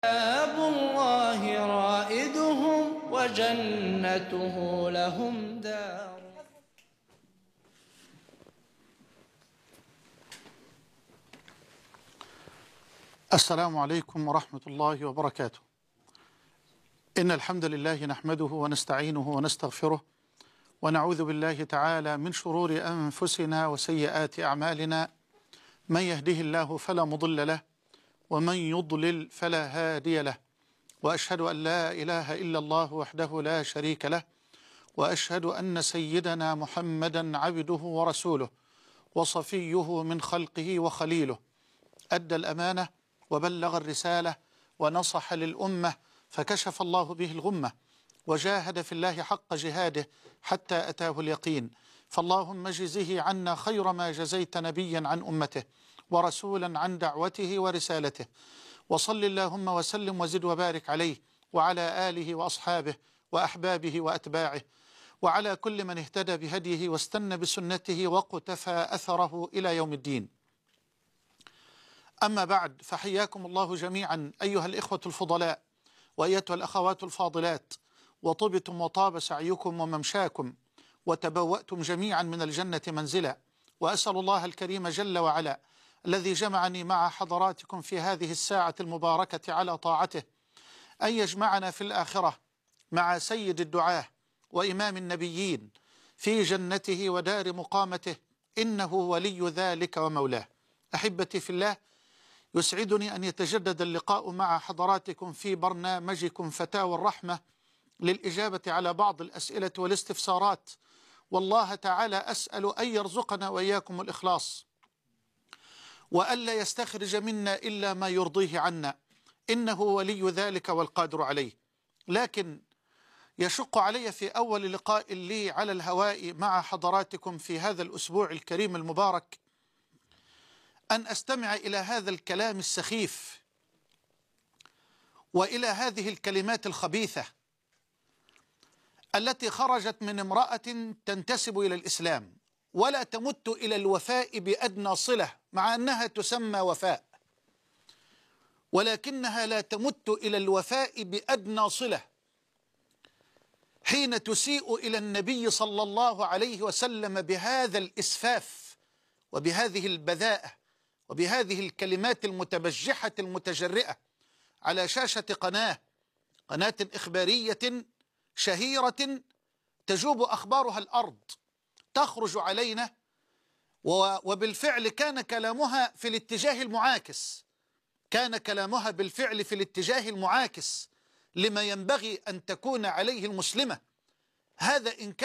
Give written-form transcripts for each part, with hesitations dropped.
باب الله رائدهم وجنته لهم دار. السلام عليكم ورحمة الله وبركاته. إن الحمد لله نحمده ونستعينه ونستغفره ونعوذ بالله تعالى من شرور أنفسنا وسيئات أعمالنا. من يهده الله فلا مضل له ومن يضلل فلا هادي له، وأشهد أن لا إله إلا الله وحده لا شريك له، وأشهد أن سيدنا محمدا عبده ورسوله وصفيه من خلقه وخليله، أدى الأمانة وبلغ الرسالة ونصح للأمة فكشف الله به الغمة وجاهد في الله حق جهاده حتى أتاه اليقين. فاللهم اجزه عنا خير ما جزيت نبيا عن أمته ورسولا عن دعوته ورسالته، وصل اللهم وسلم وزد وبارك عليه وعلى آله وأصحابه وأحبابه وأتباعه وعلى كل من اهتدى بهديه واستنى بسنته وقتفى أثره إلى يوم الدين. أما بعد، فحياكم الله جميعا أيها الإخوة الفضلاء وأيتها الأخوات الفاضلات، وطبتم وطاب سعيكم وممشاكم وتبوأتم جميعا من الجنة منزلا. وأسأل الله الكريم جل وعلا الذي جمعني مع حضراتكم في هذه الساعة المباركة على طاعته أن يجمعنا في الآخرة مع سيد الدعاة وإمام النبيين في جنته ودار مقامته، إنه ولي ذلك ومولاه. أحبتي في الله، يسعدني أن يتجدد اللقاء مع حضراتكم في برنامجكم فتاوى الرحمة للإجابة على بعض الأسئلة والاستفسارات، والله تعالى أسأل أن يرزقنا وإياكم الإخلاص وألا يستخرج منا إلا ما يرضيه عنا، إنه ولي ذلك والقادر عليه. لكن يشق علي في أول لقاء لي على الهواء مع حضراتكم في هذا الأسبوع الكريم المبارك أن أستمع إلى هذا الكلام السخيف وإلى هذه الكلمات الخبيثة التي خرجت من امرأة تنتسب إلى الإسلام ولا تمت إلى الوفاء بأدنى صلة، مع أنها تسمى وفاء، ولكنها لا تمت إلى الوفاء بأدنى صلة حين تسيء إلى النبي صلى الله عليه وسلم بهذا الإسفاف وبهذه البذاءة وبهذه الكلمات المتبجحة المتجرئة على شاشة قناة إخبارية شهيرة تجوب أخبارها الأرض، تخرج علينا. وبالفعل كان كلامها في الاتجاه المعاكس، كان كلامها بالفعل في الاتجاه المعاكس لما ينبغي أن تكون عليه المسلمة. هذا إن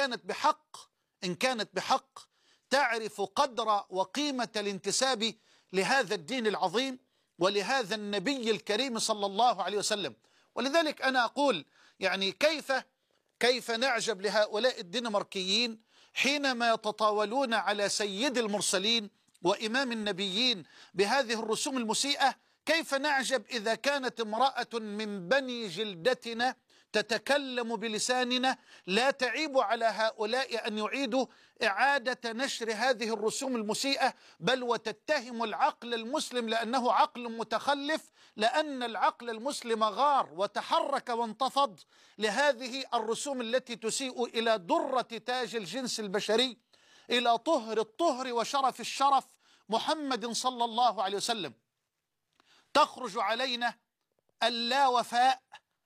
كانت بحق تعرف قدر وقيمة الانتساب لهذا الدين العظيم ولهذا النبي الكريم صلى الله عليه وسلم. ولذلك أنا أقول يعني كيف نعجب لهؤلاء الدنماركيين حينما يتطاولون على سيد المرسلين وإمام النبيين بهذه الرسوم المسيئة. كيف نعجب إذا كانت امرأة من بني جلدتنا تتكلم بلساننا لا تعيب على هؤلاء أن يعيدوا إعادة نشر هذه الرسوم المسيئة، بل وتتهم العقل المسلم لأنه عقل متخلف، لأن العقل المسلم غار وتحرك وانتفض لهذه الرسوم التي تسيء إلى درة تاج الجنس البشري، إلى طهر الطهر وشرف الشرف محمد صلى الله عليه وسلم. تخرج علينا اللا وفاء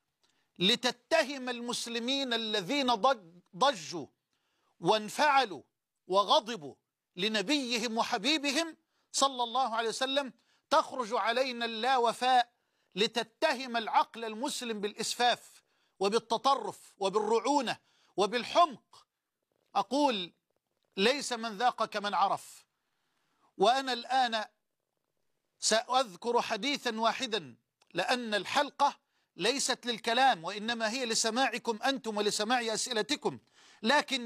لتتهم المسلمين الذين ضجوا وانفعلوا وغضبوا لنبيهم وحبيبهم صلى الله عليه وسلم. تخرج علينا اللا وفاء لتتهم العقل المسلم بالإسفاف وبالتطرف وبالرعونة وبالحمق. أقول ليس من ذاق كمن عرف. وأنا الآن سأذكر حديثا واحدا، لأن الحلقة ليست للكلام وإنما هي لسماعكم أنتم ولسماع أسئلتكم، لكن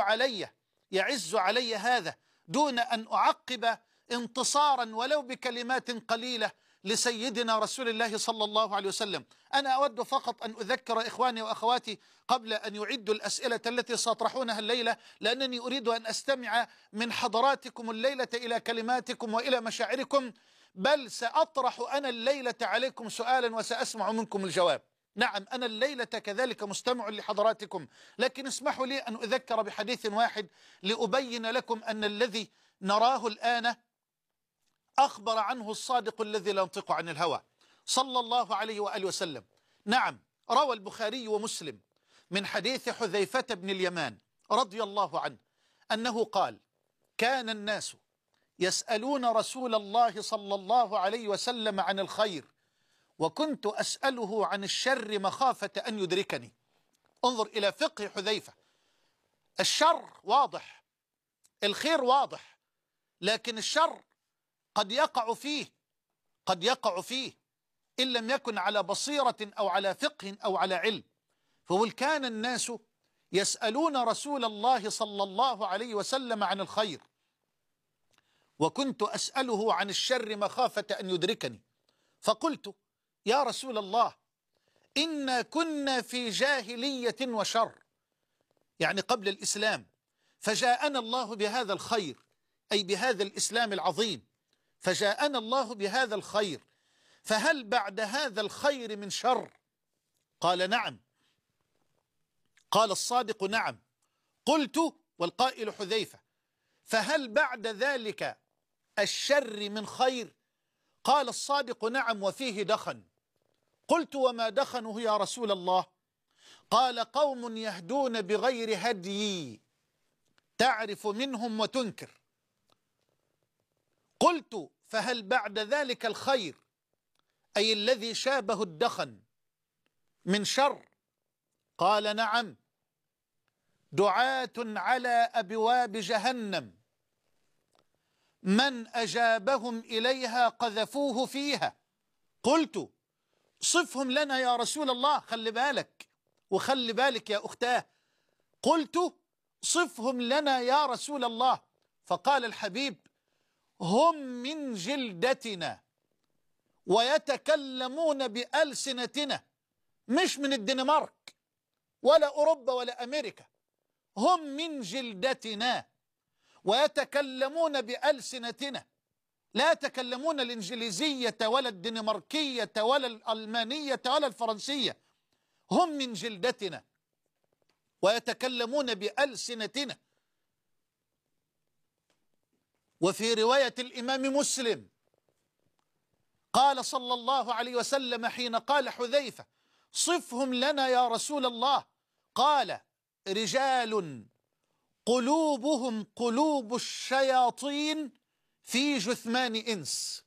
يعز علي هذا دون أن أعقب انتصارا ولو بكلمات قليلة لسيدنا رسول الله صلى الله عليه وسلم. أنا أود فقط أن أذكر إخواني وأخواتي قبل أن يعدوا الأسئلة التي سأطرحونها الليلة، لأنني أريد أن أستمع من حضراتكم الليلة إلى كلماتكم وإلى مشاعركم. بل سأطرح أنا الليلة عليكم سؤالا وسأسمع منكم الجواب. نعم، أنا الليلة كذلك مستمع لحضراتكم، لكن اسمحوا لي أن أذكر بحديث واحد لأبين لكم أن الذي نراه الآن أخبر عنه الصادق الذي لا ينطق عن الهوى صلى الله عليه وآله وسلم. نعم، روى البخاري ومسلم من حديث حذيفة بن اليمان رضي الله عنه أنه قال: كان الناس يسألون رسول الله صلى الله عليه وسلم عن الخير، وكنت أسأله عن الشر مخافة أن يدركني. انظر إلى فقه حذيفة. الشر واضح، الخير واضح، لكن الشر قد يقع فيه إن لم يكن على بصيرة أو على فقه أو على علم. فقل: كان الناس يسألون رسول الله صلى الله عليه وسلم عن الخير، وكنت أسأله عن الشر مخافة أن يدركني. فقلت: يا رسول الله، إنا كنا في جاهلية وشر، يعني قبل الإسلام، فجاءنا الله بهذا الخير، أي بهذا الإسلام العظيم، فجاءنا الله بهذا الخير، فهل بعد هذا الخير من شر؟ قال: نعم. قال الصادق: نعم. قلت، والقائل حذيفة: فهل بعد ذلك الشر من خير؟ قال الصادق: نعم، وفيه دخن. قلت: وما دخنه يا رسول الله؟ قال: قوم يهدون بغير هدي، تعرف منهم وتنكر. قلت: فهل بعد ذلك الخير، أي الذي شابه الدخن، من شر؟ قال: نعم، دعاة على أبواب جهنم، من أجابهم إليها قذفوه فيها. قلت: صفهم لنا يا رسول الله. خلي بالك وخلي بالك يا أختاه. قلت: صفهم لنا يا رسول الله. فقال الحبيب: هم من جلدتنا ويتكلمون بألسنتنا، مش من الدنمارك ولا أوروبا ولا أمريكا، هم من جلدتنا ويتكلمون بألسنتنا، لا يتكلمون الإنجليزية ولا الدنماركية ولا الألمانية ولا الفرنسية، هم من جلدتنا ويتكلمون بألسنتنا. وفي رواية الإمام مسلم قال صلى الله عليه وسلم حين قال حذيفة: صفهم لنا يا رسول الله، قال: رجال قلوبهم قلوب الشياطين في جثمان إنس.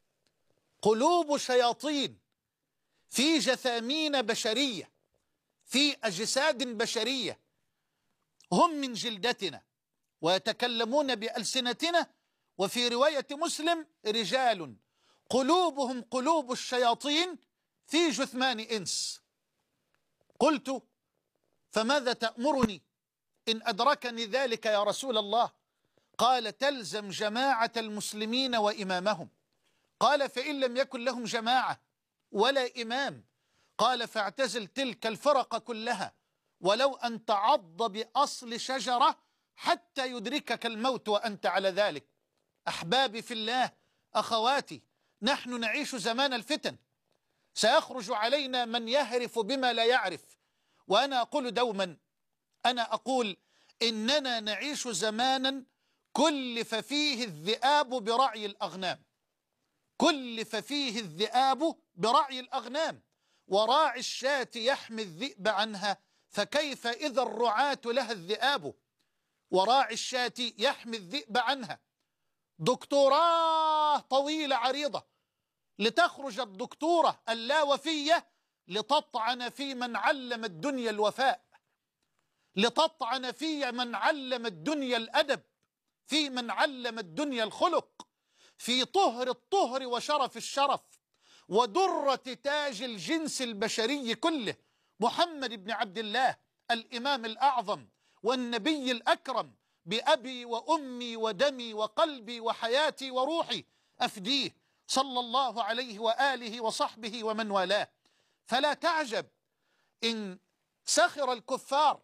قلوب شياطين في جثامين بشرية، في أجساد بشرية، هم من جلدتنا ويتكلمون بألسنتنا. وفي رواية مسلم: رجال قلوبهم قلوب الشياطين في جثمان إنس. قلت: فماذا تأمرني إن أدركني ذلك يا رسول الله؟ قال: تلزم جماعة المسلمين وإمامهم. قال: فإن لم يكن لهم جماعة ولا إمام؟ قال: فاعتزل تلك الفرق كلها، ولو أن تعض بأصل شجرة حتى يدركك الموت وأنت على ذلك. أحبابي في الله، أخواتي، نحن نعيش زمان الفتن، سيخرج علينا من يهرف بما لا يعرف. وأنا أقول دوما، أنا أقول إننا نعيش زمانا كلف فيه الذئاب برعي الأغنام، كلف فيه الذئاب برعي الأغنام، وراعي الشاة يحمي الذئب عنها، فكيف إذا الرعاة لها الذئاب؟ وراعي الشاة يحمي الذئب عنها. دكتوراه طويلة عريضة لتخرج الدكتورة اللاوفية لتطعن في من علم الدنيا الوفاء، لتطعن في من علم الدنيا الأدب، في من علم الدنيا الخلق، في طهر الطهر وشرف الشرف ودرة تاج الجنس البشري كله، محمد بن عبد الله الإمام الأعظم والنبي الأكرم، بأبي وأمي ودمي وقلبي وحياتي وروحي أفديه، صلى الله عليه وآله وصحبه ومن والاه. فلا تعجب إن سخر الكفار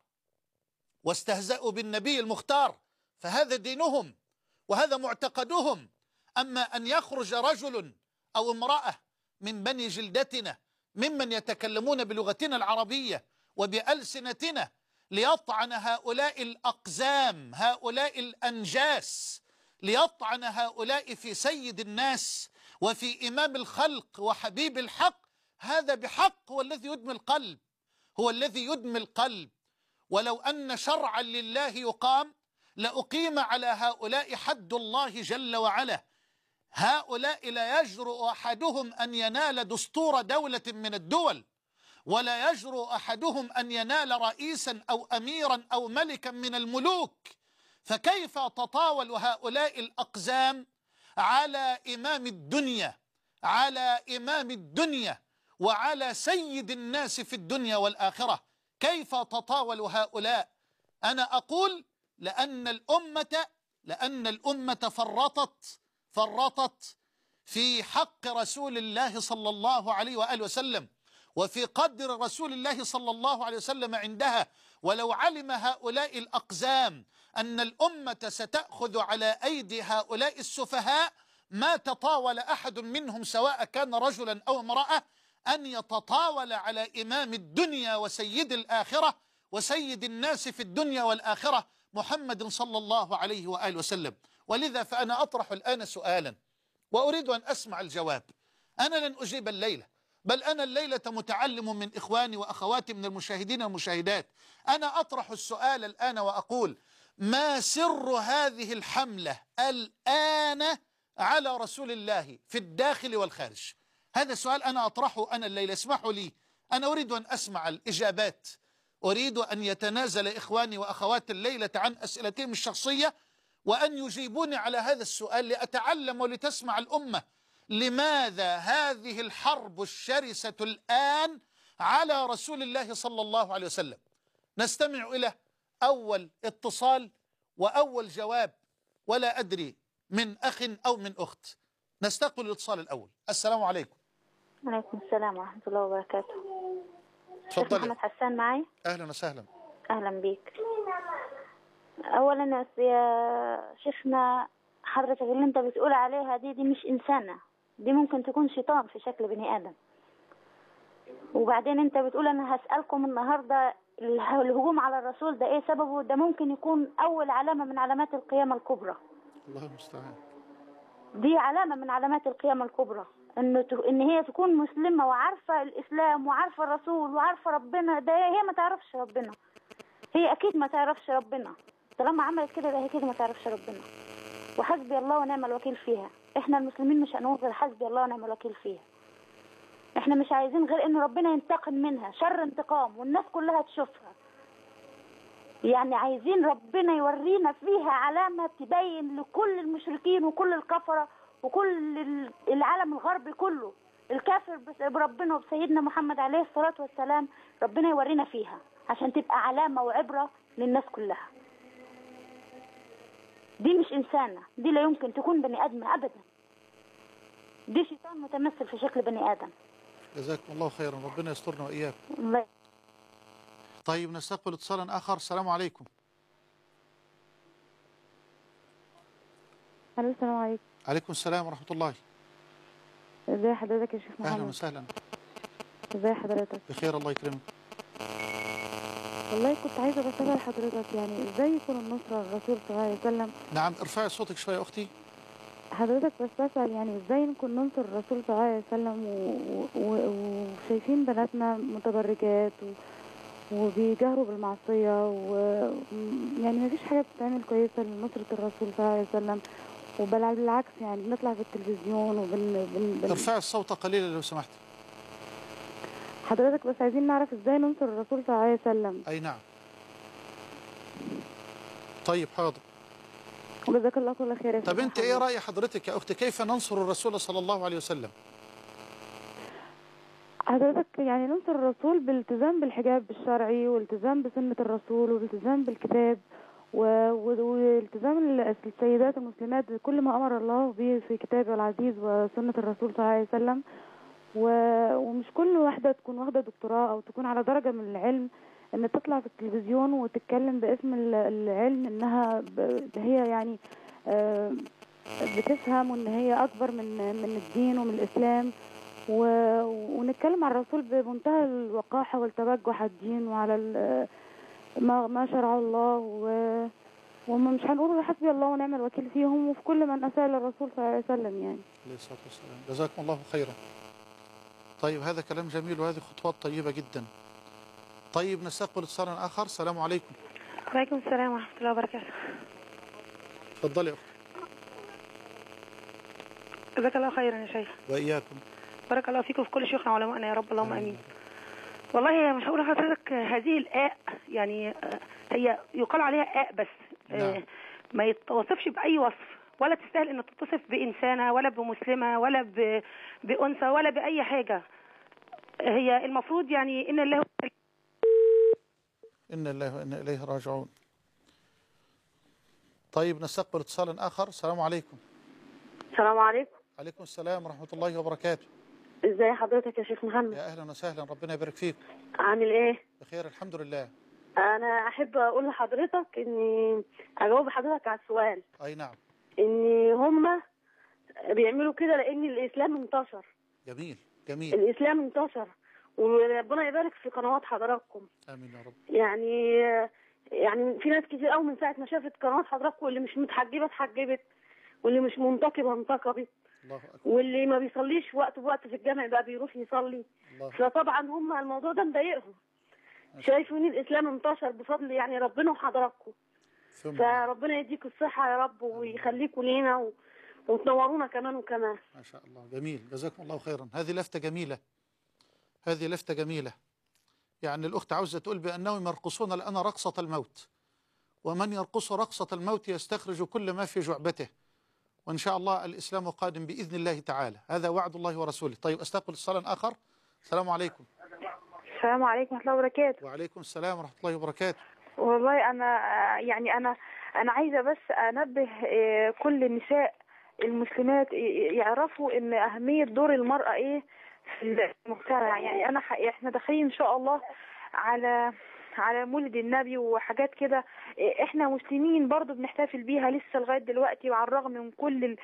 واستهزأوا بالنبي المختار، فهذا دينهم وهذا معتقدهم، أما أن يخرج رجل أو امرأة من بني جلدتنا ممن يتكلمون بلغتنا العربية وبألسنتنا ليطعن هؤلاء الأقزام، هؤلاء الأنجاس، ليطعن هؤلاء في سيد الناس وفي إمام الخلق وحبيب الحق، هذا بحق هو الذي يدمي القلب، هو الذي يدمي القلب. ولو أن شرعا لله يقام لأقيم على هؤلاء حد الله جل وعلا. هؤلاء لا يجرؤ أحدهم أن ينال دستور دولة من الدول، ولا يجرؤ أحدهم أن ينال رئيسا أو أميرا أو ملكا من الملوك، فكيف تطاول هؤلاء الأقزام على إمام الدنيا، على إمام الدنيا وعلى سيد الناس في الدنيا والآخرة؟ كيف تطاول هؤلاء؟ أنا أقول لأن الأمة فرطت في حق رسول الله صلى الله عليه وآله وسلم وفي قدر رسول الله صلى الله عليه وسلم عندها. ولو علم هؤلاء الأقزام أن الأمة ستأخذ على أيدي هؤلاء السفهاء ما تطاول أحد منهم سواء كان رجلا أو امرأة أن يتطاول على إمام الدنيا وسيد الآخرة وسيد الناس في الدنيا والآخرة محمد صلى الله عليه وآله وسلم. ولذا فأنا أطرح الآن سؤالا وأريد أن أسمع الجواب. أنا لن أجيب الليلة، بل أنا الليلة متعلم من إخواني وأخواتي من المشاهدين والمشاهدات. أنا أطرح السؤال الآن وأقول: ما سر هذه الحملة الآن على رسول الله في الداخل والخارج؟ هذا سؤال أنا أطرحه أنا الليلة. اسمحوا لي، أنا أريد أن أسمع الإجابات، أريد أن يتنازل إخواني وأخوات الليلة عن أسئلتهم الشخصية وأن يجيبوني على هذا السؤال لأتعلم ولتسمع الأمة لماذا هذه الحرب الشرسة الآن على رسول الله صلى الله عليه وسلم. نستمع إلى أول اتصال وأول جواب، ولا أدري من أخ أو من أخت. نستقبل الاتصال الأول. السلام عليكم. وعليكم السلام ورحمة الله وبركاته. تفضلي. محمد حسان معي. أهلا وسهلا. أهلا بيك. أولا يا شيخنا، حضرتك اللي أنت بتقول عليها دي مش إنسانة، دي ممكن تكون شيطان في شكل بني آدم. وبعدين أنت بتقول أنا هسألكم النهاردة الهجوم على الرسول ده إيه سببه؟ ده ممكن يكون أول علامة من علامات القيامة الكبرى. الله المستعان. دي علامة من علامات القيامة الكبرى، إن هي تكون مسلمة وعارفة الإسلام وعارفة الرسول وعارفة ربنا. ده هي ما تعرفش ربنا، هي أكيد ما تعرفش ربنا. طالما عملت كده ده هي كده ما تعرفش ربنا. وحسبي الله ونعم الوكيل فيها. إحنا المسلمين مش هنقول غير حسبي الله ونعم الوكيل فيها. إحنا مش عايزين غير إن ربنا ينتقم منها شر انتقام والناس كلها تشوفها. يعني عايزين ربنا يورينا فيها علامة تبين لكل المشركين وكل الكفرة وكل العالم الغربي كله الكافر بربنا وبسيدنا محمد عليه الصلاة والسلام، ربنا يورينا فيها عشان تبقى علامة وعبرة للناس كلها. دي مش إنسانة، دي لا يمكن تكون بني آدم أبدا، دي شيطان متمثل في شكل بني آدم. جزاكم الله خيرا، ربنا يسترنا وإياكم. الله. طيب نستقبل اتصالا آخر. السلام عليكم. السلام عليكم. عليكم السلام ورحمة الله. ازي حضرتك يا شيخ محمد؟ أهلا وسهلا. ازي حضرتك؟ بخير الله يكرمك. والله كنت عايزة بسأل حضرتك يعني ازاي يكون النصرة للرسول صلى الله عليه وسلم؟ نعم، ارفعي صوتك شوية أختي. حضرتك بس بسأل يعني ازاي نكون ننصر الرسول صلى الله عليه وسلم وشايفين بناتنا متبرجات وبيجهروا بالمعصية يعني ما فيش حاجة بتتعمل كويسة لنصرة الرسول صلى الله عليه وسلم، وبل بالعكس يعني بنطلع في التلفزيون ارفعي الصوت قليلا لو سمحت. حضرتك بس عايزين نعرف ازاي ننصر الرسول صلى الله عليه وسلم. أي نعم. طيب حاضر. جزاك الله كل خير. طب انت ايه رأي حضرتك يا اختي، كيف ننصر الرسول صلى الله عليه وسلم؟ حضرتك يعني ننصر الرسول بالالتزام بالحجاب الشرعي والالتزام بسنة الرسول والالتزام بالكتاب والالتزام السيدات المسلمات بكل ما أمر الله به في كتابه العزيز وسنة الرسول صلى الله عليه وسلم. ومش كل واحدة تكون واخدة دكتوراه أو تكون على درجة من العلم ان تطلع في التلفزيون وتتكلم باسم العلم انها هي يعني بتفهم وإن هي أكبر من الدين ومن الإسلام، ونتكلم عن الرسول بمنتهى الوقاحة والتبجح على الدين وعلى ما شرع الله، ومش هنقول حسبي الله ونعم الوكيل فيهم وفي كل من أساء للرسول صلى الله عليه وسلم يعني. عليه الصلاة والسلام. جزاكم الله خيرا. طيب هذا كلام جميل وهذه خطوات طيبة جدا. طيب نستقبل اتصالا آخر. السلام عليكم. وعليكم السلام ورحمة الله وبركاته. اتفضلي يا أخت. جزاك الله خيرا يا شيخ. وإياكم. بارك الله فيكم في كل شيوخنا وعلمائنا يا رب، اللهم امين. والله مش هقول لحضرتك هذه الآء يعني هي يقال عليها آء بس نعم. ما يتوصفش بأي وصف، ولا تستاهل ان تتصف بإنسانة ولا بمسلمة ولا بأنثى ولا بأي حاجة. هي المفروض يعني إن الله وإنا إليه راجعون. طيب نستقبل اتصالا آخر. السلام عليكم. السلام عليكم. عليكم السلام ورحمة الله وبركاته. ازي حضرتك يا شيخ محمد؟ يا أهلا وسهلا، ربنا يبارك فيك. عامل ايه؟ بخير الحمد لله. انا احب اقول لحضرتك اني اجاوب حضرتك على السؤال. أي نعم. ان هم بيعملوا كده لان الاسلام انتشر. جميل جميل. الاسلام انتشر وربنا يبارك في قنوات حضراتكم. آمين يا رب. يعني في ناس كتير قوي من ساعة ما شافت قنوات حضراتكم، واللي مش متحجبة اتحجبت، واللي مش منتقبة انتقبت، الله أكبر. واللي ما بيصليش وقت بوقت في الجامع بقى بيروح يصلي. فطبعا هم الموضوع ده مضايقهم، شايفين الإسلام انتشر بفضل يعني ربنا وحضراتكم. فربنا يديكم الصحة يا رب ويخليكم لينا وتنورونا كمان وكمان. ما شاء الله. جميل، جزاكم الله خيرا. هذه لفتة جميلة، هذه لفتة جميلة. يعني الأخت عاوزة تقول بأنهم يرقصون الآن رقصة الموت، ومن يرقص رقصة الموت يستخرج كل ما في جعبته، وإن شاء الله الإسلام قادم بإذن الله تعالى، هذا وعد الله ورسوله. طيب أستقبل اتصالا آخر. السلام عليكم. السلام عليكم ورحمة الله وبركاته. وعليكم السلام ورحمة الله وبركاته. والله أنا عايزة بس أنبه كل النساء المسلمات يعرفوا إن أهمية دور المرأة إيه في المجتمع. يعني إحنا داخلين إن شاء الله على مولد النبي وحاجات كده، احنا مسلمين برضو بنحتفل بيها لسه لغاية دلوقتي، وعلى الرغم من كل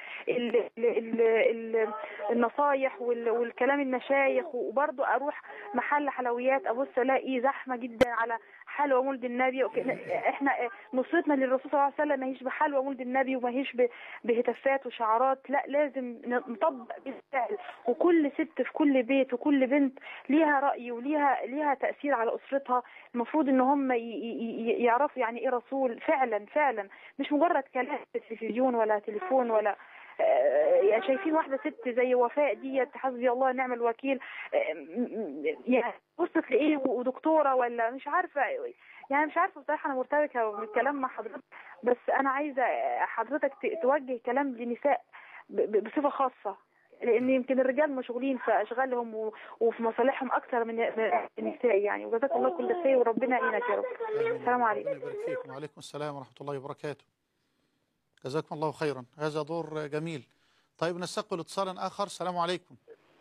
النصايح والكلام المشايخ، وبرضو اروح محل حلويات ابص الاقي زحمة جدا على حلوى مولد النبي. احنا نصرتنا للرسول صلى الله عليه وسلم ما هيش بحلوى مولد النبي وما هيش بهتافات وشعارات، لا لازم نطبق بالفعل. وكل ست في كل بيت وكل بنت ليها رأي وليها تأثير على أسرتها. المفروض ان هم يعرفوا يعني ايه رسول فعلا فعلا، مش مجرد كلام في التلفزيون ولا تليفون ولا يعني شايفين واحدة ست زي وفاء ديت حسبي الله ونعم الوكيل، يعني وصلت لإيه ودكتورة ولا مش عارفة. يعني مش عارفة بصراحة، أنا مرتبكة من الكلام مع حضرتك، بس أنا عايزة حضرتك توجه كلام للنساء بصفة خاصة، لأن يمكن الرجال مشغولين في أشغالهم وفي مصالحهم أكثر من النساء يعني. وجزاك الله كل خير وربنا يعينك يا رب. السلام عليكم. ربنا يبارك فيكم. وعليكم السلام ورحمة الله وبركاته. جزاكم الله خيرا، هذا دور جميل. طيب نستقبل اتصالا آخر. السلام عليكم.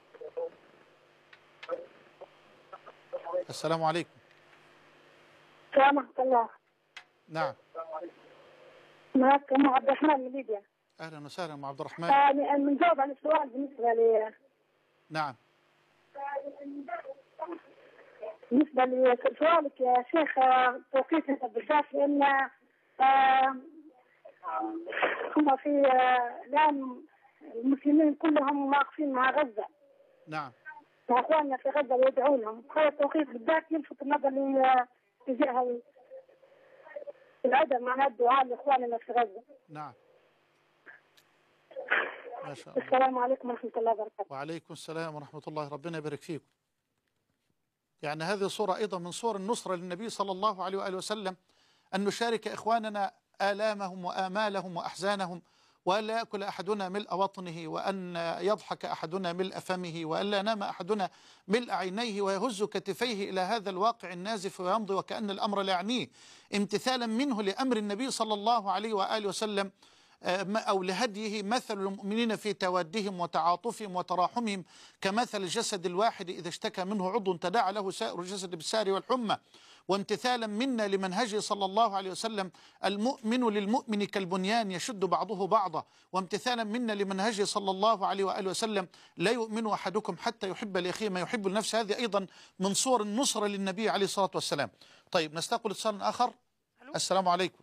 السلام عليكم. السلام ورحمة الله. نعم. معك أم عبد الرحمن من ليبيا. أهلا وسهلا أم عبد الرحمن. بنجاوب على السؤال بالنسبة لي. نعم. بالنسبة لسؤالك يا شيخ، توقيت بالذات لأن هم في الآن المسلمين كلهم واقفين مع غزة. نعم. مع إخواننا في غزة ويدعونهم. هذا التوقيت بالذات يلفت النظر تجاه العدم مع الدعاء لإخواننا في غزة. نعم. ما شاء الله. السلام عليكم ورحمة الله وبركاته. وعليكم السلام ورحمة الله، ربنا يبارك فيكم. يعني هذه صورة أيضا من صور النصرة للنبي صلى الله عليه وآله وسلم، أن نشارك إخواننا آلامهم وآمالهم وأحزانهم، وأن لا يأكل أحدنا ملء بطنه، وأن يضحك أحدنا ملء فمه، وأن لا ينام أحدنا ملء عينيه، ويهز كتفيه إلى هذا الواقع النازف ويمضي وكأن الأمر لا يعنيه، امتثالا منه لأمر النبي صلى الله عليه وآله وسلم أو لهديه مثل المؤمنين في توادهم وتعاطفهم وتراحمهم كمثل الجسد الواحد إذا اشتكى منه عضو تداعى له سائر الجسد بالسهر والحمى. وامتثالا منا لمنهجه صلى الله عليه وسلم المؤمن للمؤمن كالبنيان يشد بعضه بعضا. وامتثالا منا لمنهجه صلى الله عليه وآله وسلم لا يؤمن أحدكم حتى يحب لأخيه ما يحب لنفسه. هذه أيضا من صور النصرة للنبي عليه الصلاة والسلام. طيب نستقبل اتصال آخر. السلام عليكم.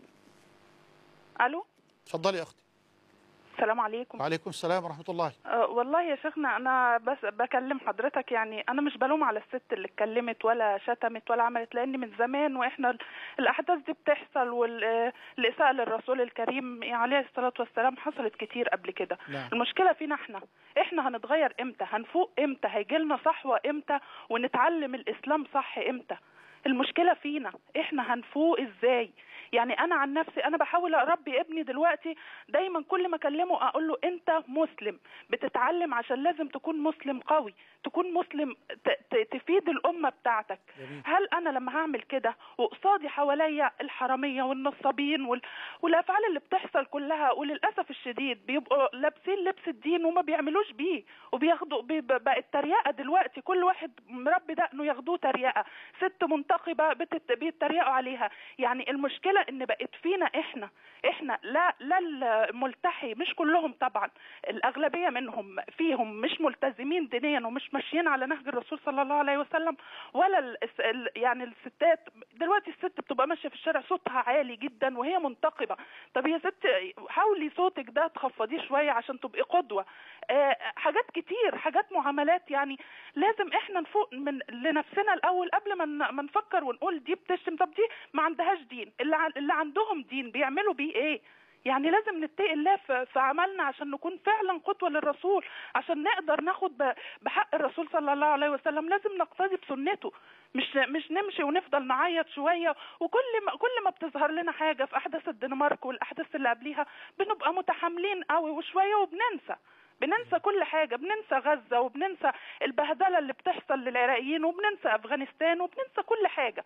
الو، تفضلي يا اختي. السلام عليكم. وعليكم السلام ورحمه الله. والله يا شيخنا انا بس بكلم حضرتك، يعني انا مش بلوم على الست اللي اتكلمت ولا شتمت ولا عملت، لان من زمان واحنا الاحداث دي بتحصل، والاساءه للرسول الكريم عليه الصلاه والسلام حصلت كتير قبل كده. نعم. المشكله فينا احنا هنتغير امتى؟ هنفوق امتى؟ هيجي لنا صحوه امتى؟ ونتعلم الاسلام صح امتى؟ المشكله فينا احنا هنفوق ازاي؟ يعني انا عن نفسي انا بحاول اربي ابني دلوقتي، دايما كل ما اكلمه اقول له انت مسلم بتتعلم، عشان لازم تكون مسلم قوي، تكون مسلم تفيد الامه بتاعتك. هل انا لما هعمل كده وقصادي حواليا الحراميه والنصابين والافعال اللي بتحصل كلها، وللاسف الشديد بيبقوا لابسين لبس الدين وما بيعملوش بيه، وبياخدوا بقت تريقه دلوقتي، كل واحد مربي دقنه ياخدوه تريقه، ست منتقبه بيتريقوا عليها. يعني المشكله ان بقت فينا احنا لا الملتحي، مش كلهم طبعا، الاغلبيه منهم فيهم مش ملتزمين دينيا ومش ماشيين على نهج الرسول صلى الله عليه وسلم، ولا يعني الستات دلوقتي، الست بتبقى ماشيه في الشارع صوتها عالي جدا وهي منتقبه. طب يا ست حاولي صوتك ده تخفضيه شويه عشان تبقي قدوه. حاجات كتير، حاجات معاملات، يعني لازم احنا نفوق لنفسنا الاول قبل ما نفكر ونقول دي بتشتم، طب دي ما عندهاش دين، اللي عندهم دين بيعملوا بيه ايه؟ يعني لازم نتقي الله في عملنا عشان نكون فعلا قدوة للرسول، عشان نقدر ناخد بحق الرسول صلى الله عليه وسلم. لازم نقتدي بسنته، مش نمشي ونفضل نعيط شوية، وكل ما بتظهر لنا حاجة في أحداث الدنمارك والأحداث اللي قبليها بنبقى متحاملين قوي، وشوية بننسى كل حاجة، بننسى غزة، وبننسى البهدلة اللي بتحصل للعراقيين، وبننسى أفغانستان، وبننسى كل حاجة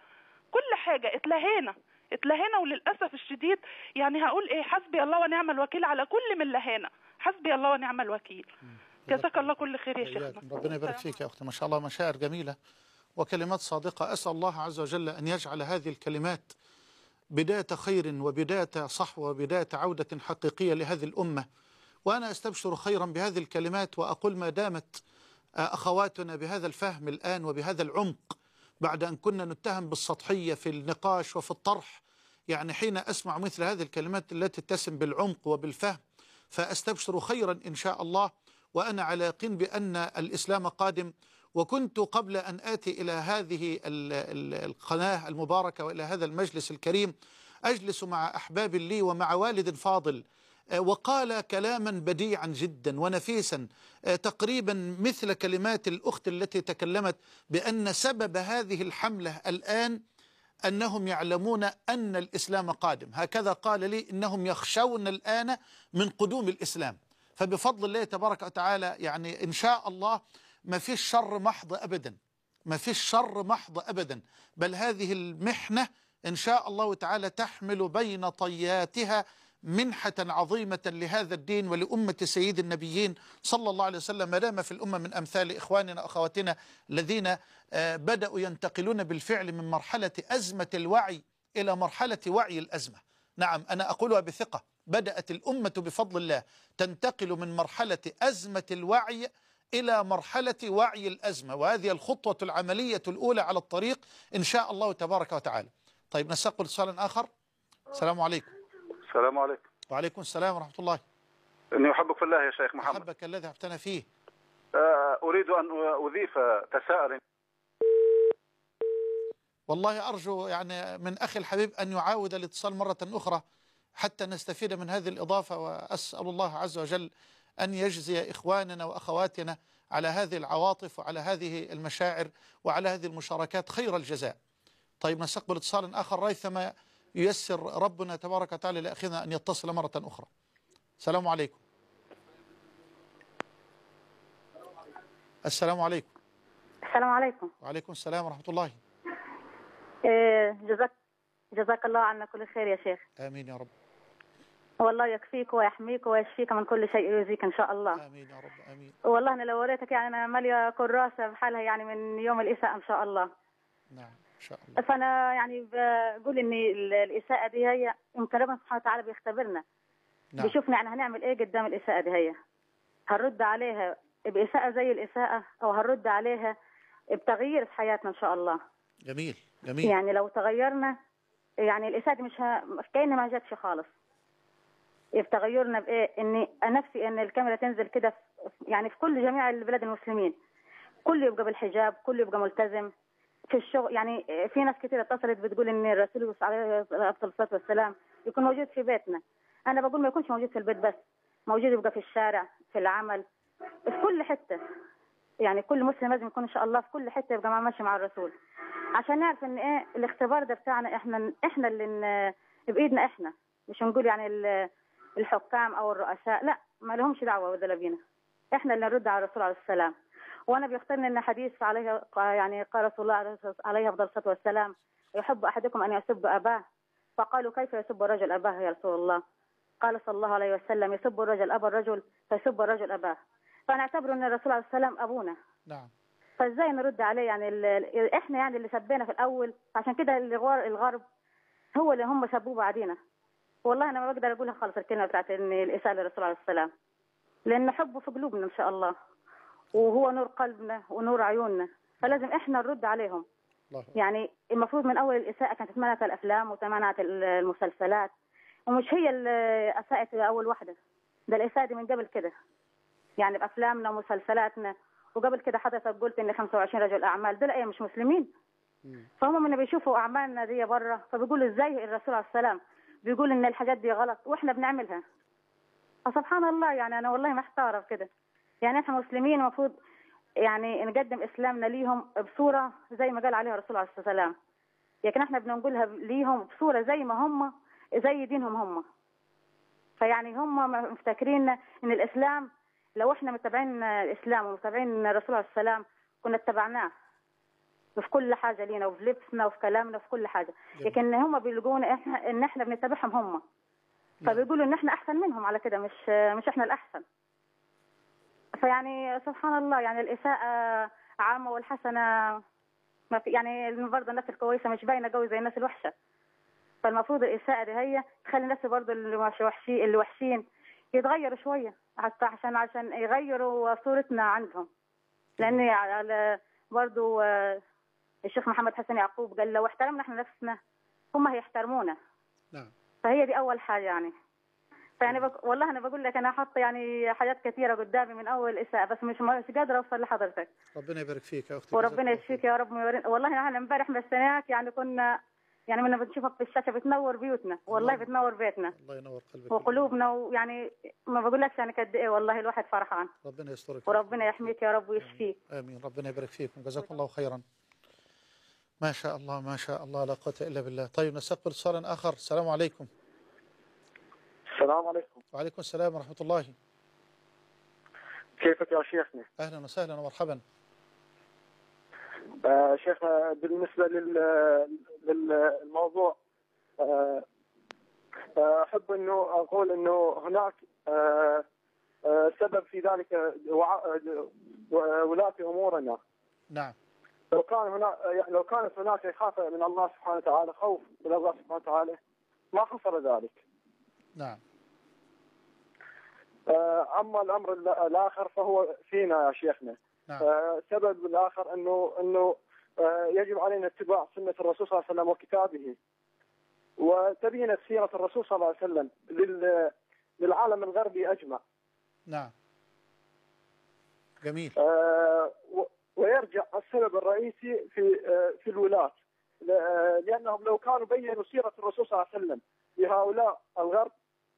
اتلهينا. وللأسف الشديد يعني هقول ايه، حسبي الله ونعم الوكيل على كل من لهانا، حسبي الله ونعم الوكيل. جزاك الله كل خير يا شيخنا. ربنا يبارك فيك يا أختي، ما شاء الله مشاعر جميلة وكلمات صادقة. أسأل الله عز وجل أن يجعل هذه الكلمات بداية خير وبداية صحوة وبداية عودة حقيقية لهذه الأمة. وأنا أستبشر خيرا بهذه الكلمات، وأقول ما دامت أخواتنا بهذا الفهم الآن وبهذا العمق، بعد أن كنا نتهم بالسطحية في النقاش وفي الطرح، يعني حين أسمع مثل هذه الكلمات التي تتسم بالعمق وبالفهم فأستبشر خيرا إن شاء الله. وأنا على يقين بأن الإسلام قادم. وكنت قبل أن آتي إلى هذه القناة المباركة وإلى هذا المجلس الكريم أجلس مع أحباب لي ومع والد فاضل، وقال كلاما بديعا جدا ونفيسا، تقريبا مثل كلمات الأخت التي تكلمت بأن سبب هذه الحملة الآن أنهم يعلمون أن الإسلام قادم. هكذا قال لي، إنهم يخشون الآن من قدوم الإسلام. فبفضل الله تبارك وتعالى يعني إن شاء الله ما فيش شر محض أبدا، ما فيش شر محض أبدا، بل هذه المحنة إن شاء الله تعالى تحمل بين طياتها منحة عظيمة لهذا الدين ولأمة سيد النبيين صلى الله عليه وسلم، ما دام في الأمة من أمثال إخواننا أخواتنا الذين بدأوا ينتقلون بالفعل من مرحلة أزمة الوعي إلى مرحلة وعي الأزمة. نعم أنا أقولها بثقة، بدأت الأمة بفضل الله تنتقل من مرحلة أزمة الوعي إلى مرحلة وعي الأزمة، وهذه الخطوة العملية الأولى على الطريق إن شاء الله تبارك وتعالى. طيب نستقبل اتصالا آخر. السلام عليكم. السلام عليكم. وعليكم السلام ورحمة الله. إني أحبك في الله يا شيخ محمد. أحبك الذي أحبتنا فيه. أريد أن أضيف تساؤل. والله أرجو يعني من أخي الحبيب أن يعاود الاتصال مرة أخرى حتى نستفيد من هذه الإضافة، وأسأل الله عز وجل أن يجزي إخواننا وأخواتنا على هذه العواطف وعلى هذه المشاعر وعلى هذه المشاركات خير الجزاء. طيب نستقبل اتصال آخر ريثما ييسر ربنا تبارك وتعالى لأخينا أن يتصل مرة أخرى. السلام عليكم. السلام عليكم. السلام عليكم. وعليكم السلام ورحمة الله. جزاك الله عنا كل خير يا شيخ. آمين يا رب. والله يكفيك ويحميك ويشفيك من كل شيء يؤذيك ان شاء الله. امين يا رب امين. والله انا لو وريتك يعني انا ماليه كراسه بحالها يعني من يوم الاساءه ان شاء الله. نعم ان شاء الله. فانا يعني بقول ان الاساءه دي هي يمكن ربنا سبحانه وتعالى بيختبرنا. نعم. بيشوفنا يعني هنعمل ايه قدام الاساءه دي هي. هنرد عليها باساءه زي الاساءه او هنرد عليها بتغيير في حياتنا ان شاء الله. جميل جميل. يعني لو تغيرنا يعني الاساءه دي مش كأنها ما جاتش خالص. بتغيرنا بايه؟ ان نفسي ان الكاميرا تنزل كده يعني في كل جميع البلاد المسلمين، كل يبقى بالحجاب، كل يبقى ملتزم في الشغل. يعني في ناس كتير اتصلت بتقول ان الرسول عليه الصلاه والسلام يكون موجود في بيتنا. انا بقول ما يكونش موجود في البيت بس، موجود يبقى في الشارع، في العمل، في كل حته. يعني كل مسلم لازم يكون ان شاء الله في كل حته يبقى ماشي مع الرسول، عشان نعرف ان ايه الاختبار ده بتاعنا احنا اللي بايدنا احنا، مش نقول يعني الحكام او الرؤساء، لا ما لهمش دعوه ولا بينا، احنا اللي نرد على الرسول عليه السلام. وانا بيختارني ان حديث عليه يعني قال رسول الله عليه افضل الصلاه والسلام: يحب احدكم ان يسب اباه. فقالوا: كيف يسب الرجل اباه يا رسول الله؟ قال صلى الله عليه وسلم: يسب الرجل ابا الرجل فيسب الرجل اباه. فانا اعتبر ان الرسول عليه السلام ابونا. نعم. فازاي نرد عليه؟ يعني احنا يعني اللي سبينا في الاول، عشان كده الغرب هو اللي هم سبوه بعدينا. والله انا ما بقدر اقولها خالص الكلمه بتاعت ان الاساءه للرسول عليه السلام، لان حبه في قلوبنا ان شاء الله، وهو نور قلبنا ونور عيوننا، فلازم احنا نرد عليهم. يعني المفروض من اول الاساءه كانت تتمنعت الافلام وتمنعت المسلسلات، ومش هي اللي اساءت اول واحده، ده الاساءه دي من قبل كده، يعني بافلامنا ومسلسلاتنا. وقبل كده حضرتك قلت ان 25 رجل اعمال دول ايه مش مسلمين؟ فهم من بيشوفوا اعمالنا دي بره، فبيقولوا ازاي الرسول عليه السلام بيقول ان الحاجات دي غلط واحنا بنعملها. فسبحان الله، يعني انا والله محتاره بكده. يعني احنا مسلمين المفروض يعني نقدم اسلامنا ليهم بصوره زي ما قال عليها الرسول عليه الصلاه والسلام، لكن احنا بنقولها ليهم بصوره زي ما هم زي دينهم هم. فيعني هم مفتكرين ان الاسلام لو احنا متابعين الاسلام ومتابعين الرسول عليه السلام كنا اتبعناه في كل حاجه لينا، وفي لبسنا وفي كلامنا وفي كل حاجه، لكن هم بيلقونا ان احنا بنتبعهم هم، فبيقولوا ان احنا احسن منهم على كده، مش احنا الاحسن. فيعني سبحان الله، يعني الاساءه عامه والحسنه ما في، يعني برضه الناس الكويسه مش باينه قوي زي الناس الوحشه. فالمفروض الاساءه دي هي تخلي الناس برضه اللي وحشين يتغيروا شويه، حتى عشان يغيروا صورتنا عندهم. لان على برضه الشيخ محمد حسن يعقوب قال لو احترمنا احنا نفسنا هم هيحترمونا. نعم. فهي دي اول حاجه يعني. فيعني والله انا بقول لك انا احط يعني حاجات كثيره قدامي من اول الاساءه، بس مش قادره اوصل لحضرتك. ربنا يبارك فيك يا اختي. وربنا يشفيك يا رب. والله احنا امبارح مستنياك، يعني كنا يعني من بنشوفك في الشاشه بتنور بيوتنا، والله بتنور بيتنا. الله ينور قلبك وقلوبنا، ويعني ما بقولكش يعني قد ايه والله الواحد فرحان. ربنا يسترك وربنا يحميك يا رب ويشفيك. امين. ربنا يبارك فيكم، جزاكم الله خيرا. ما شاء الله ما شاء الله، لا قوه الا بالله. طيب نستقبل اتصالا اخر. السلام عليكم. السلام عليكم. وعليكم السلام ورحمه الله. كيفك يا شيخنا؟ اهلا وسهلا ومرحبا. شيخنا بالنسبه للموضوع، احب انه اقول انه هناك سبب في ذلك ولاة امورنا. نعم. لو كانت هناك إخافة من الله سبحانه وتعالى، خوف من الله سبحانه وتعالى، ما حصل ذلك. نعم. أما الأمر الآخر فهو فينا يا شيخنا. نعم. السبب الآخر أنه يجب علينا اتباع سنة الرسول صلى الله عليه وسلم وكتابه، وتبين سيرة الرسول صلى الله عليه وسلم للعالم الغربي أجمع. نعم. جميل. ويرجع السبب الرئيسي في الولاة، لأنهم لو كانوا بينوا سيرة الرسول صلى الله عليه وسلم لهؤلاء الغرب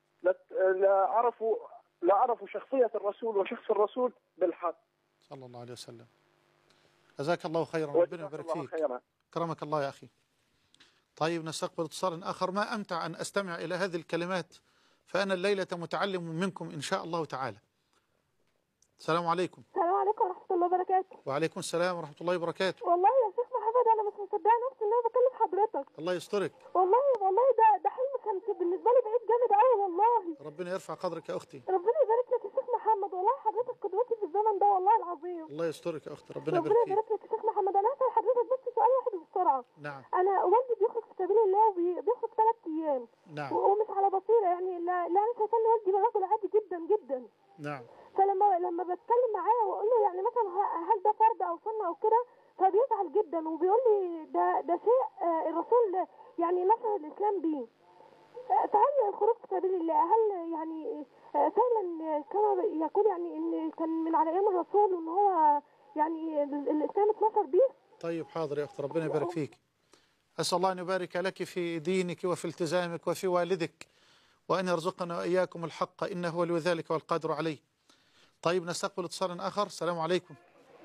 لعرفوا شخصية الرسول وشخص الرسول بالحق صلى الله عليه وسلم. جزاك الله خيرا، ربنا يبارك فيك. كرمك الله يا أخي. طيب نستقبل اتصال آخر. ما أمتع أن أستمع إلى هذه الكلمات، فأنا الليلة متعلم منكم إن شاء الله تعالى. السلام عليكم. السلام عليكم ورحمة الله وبركاته. وعليكم السلام ورحمة الله وبركاته. والله يا شيخ محمد أنا مش مصدقة نفسي إن أنا بكلم حضرتك. الله يسترك. والله ده حلم كان بالنسبة لي بعيد جامد قوي والله. ربنا يرفع قدرك يا أختي. ربنا يبارك لك يا شيخ محمد، والله حضرتك قدوتي في الزمن ده والله العظيم. الله يسترك يا أختي، ربنا ربنا يبارك لك يا شيخ محمد. أنا هسأل حضرتك بس سؤال واحد بسرعة. نعم. أنا والدي بيخرج في سبيل الله وبيخرج 3 أيام. نعم. ومش على بصيرة يعني، لا أنا شايفة إن والدي راجل عادي جدا جدا. نعم. فلما بتكلم معاه واقول له يعني مثلا هل ده فرض او سنه او كده، فبيزعل جدا وبيقول لي ده شيء الرسول يعني نشر الاسلام بيه. فهل الخروج في سبيل الله هل يعني فعلا كما يقول يعني ان كان من على ايام الرسول وان هو يعني الاسلام اتنشر بيه؟ طيب حاضر يا اختي، ربنا يبارك فيك. اسال الله ان يبارك لك في دينك وفي التزامك وفي والدك، وان يرزقنا واياكم الحق انه ولي ذلك والقادر عليه. طيب نستقبل اتصال آخر. السلام عليكم.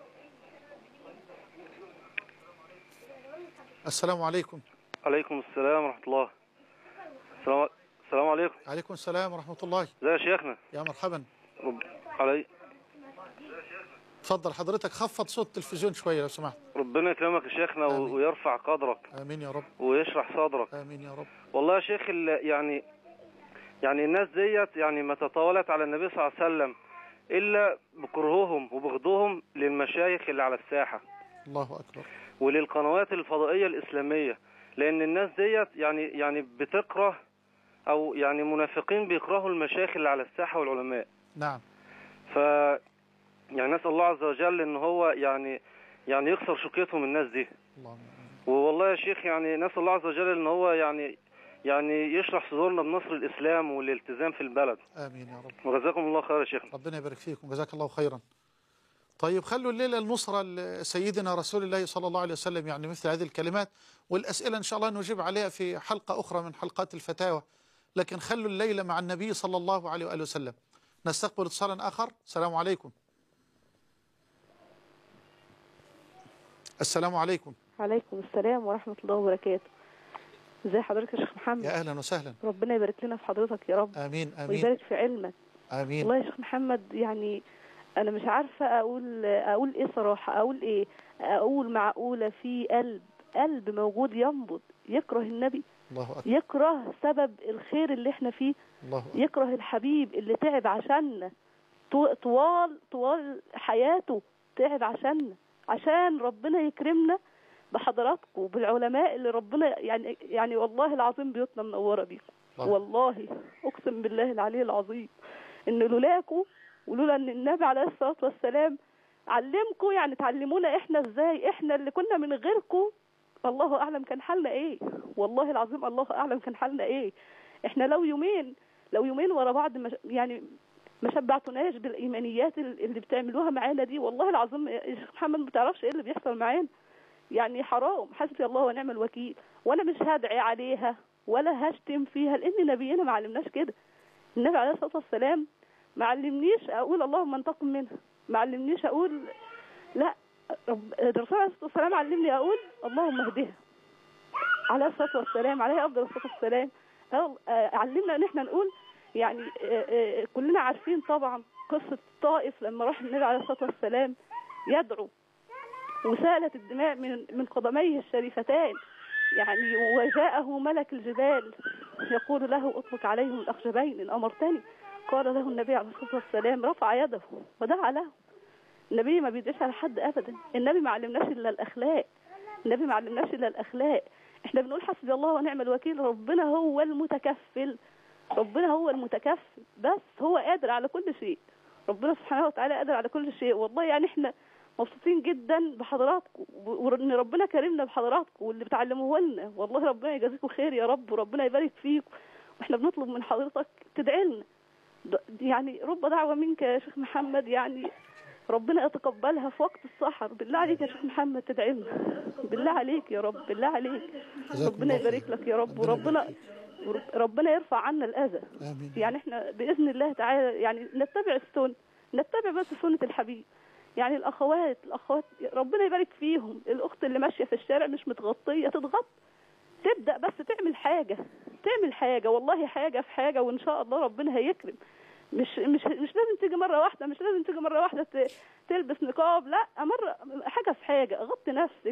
السلام عليكم. عليكم السلام ورحمة الله. السلام عليكم. عليكم السلام ورحمة الله. ازي يا شيخنا؟ يا مرحبا. علي. اتفضل حضرتك، خفض صوت التلفزيون شوية لو سمحت. ربنا يكرمك يا شيخنا ويرفع قدرك. آمين يا رب. ويشرح صدرك. آمين يا رب. والله يا شيخ يعني الناس ديت يعني ما تطاولت على النبي صلى الله عليه وسلم إلا بكرههم وبغضهم للمشايخ اللي على الساحة. الله أكبر. وللقنوات الفضائية الإسلامية، لأن الناس ديت يعني بتكره أو يعني منافقين بيكرهوا المشايخ اللي على الساحة والعلماء. نعم. يعني نسأل الله عز وجل إن هو يعني يكسر شوكتهم الناس دي. الله. والله يا شيخ يعني نسأل الله عز وجل إن هو يعني يشرح صدورنا بنصر الإسلام والالتزام في البلد. آمين يا رب. وجزاكم الله خير يا شيخ. ربنا يبارك فيكم، جزاك الله خيرا. طيب خلوا الليلة النصرة لسيدنا رسول الله صلى الله عليه وسلم، يعني مثل هذه الكلمات والأسئلة إن شاء الله نجيب عليها في حلقة أخرى من حلقات الفتاوى، لكن خلوا الليلة مع النبي صلى الله عليه وآله وسلم. نستقبل اتصالا آخر. السلام عليكم. السلام عليكم. عليكم السلام ورحمة الله وبركاته. ازي حضرتك يا شيخ محمد؟ يا أهلا وسهلا. ربنا يبارك لنا في حضرتك يا رب. آمين آمين. ويبارك في علمك. آمين. والله يا شيخ محمد يعني أنا مش عارفة أقول إيه صراحة، أقول إيه؟ أقول معقولة في قلب موجود ينبض يكره النبي؟ الله أكبر. يكره سبب الخير اللي احنا فيه؟ الله أكبر. يكره الحبيب اللي تعب عشاننا طوال حياته، تعب عشاننا عشان ربنا يكرمنا بحضراتكم وبالعلماء اللي ربنا يعني والله العظيم بيوتنا منوره بيكم. والله اقسم بالله العلي العظيم ان لولاكم ولولا ان النبي عليه الصلاه والسلام علمكم، يعني تعلمونا احنا ازاي، احنا اللي كنا من غيركم الله اعلم كان حالنا ايه. والله العظيم الله اعلم كان حالنا ايه. احنا لو يومين ورا بعض يعني ما شبعتوناش بالايمانيات اللي بتعملوها معانا دي. والله العظيم يا شيخ محمد ما تعرفش ايه اللي بيحصل معانا، يعني حرام. حسبي الله ونعم الوكيل. وانا مش هدعي عليها ولا هشتم فيها لان نبينا ما علمناش كده. النبي عليه الصلاه والسلام ما علمنيش اقول اللهم انتقم منها، ما علمنيش اقول لا. الرسول عليه الصلاه والسلام علمني اقول اللهم اهدها عليه الصلاه والسلام، عليه افضل الصلاه والسلام. علمنا ان احنا نقول يعني كلنا عارفين طبعا قصه الطائف لما راح النبي عليه الصلاه والسلام يدعو وسالت الدماء من قدميه الشريفتين، يعني وجاءه ملك الجبال يقول له اطلق عليهم الاخشبين ان امرتني. قال له النبي عليه الصلاه والسلام رفع يده ودعا له. النبي ما بيدعيش على حد ابدا، النبي ما علمناش الا الاخلاق، النبي ما علمناش الا الاخلاق. احنا بنقول حسبي الله ونعم الوكيل، ربنا هو المتكفل، ربنا هو المتكفل، بس هو قادر على كل شيء. ربنا سبحانه وتعالى قادر على كل شيء. والله يعني احنا مبسوطين جدا بحضراتكم وان ربنا كرمنا بحضراتكم واللي بتعلموه لنا. والله ربنا يجازيكم خير يا رب وربنا يبارك فيكم. واحنا بنطلب من حضرتك تدعي لنا، يعني رب دعوه منك يا شيخ محمد يعني ربنا يتقبلها في وقت السحر. بالله عليك يا شيخ محمد تدعي لنا، بالله عليك يا رب، بالله عليك. ربنا يبارك لك يا رب وربنا يرفع عنا الاذى. يعني احنا باذن الله تعالى يعني نتبع السنه، نتبع بس سنه الحبيب. يعني الاخوات ربنا يبارك فيهم، الاخت اللي ماشيه في الشارع مش متغطيه تتغطى، تبدا بس تعمل حاجه والله حاجه في حاجه وان شاء الله ربنا هيكرم. مش لازم تيجي مره واحده، مش لازم تيجي مره واحده تلبس نقاب، لا مره حاجه في حاجه. غطي نفسك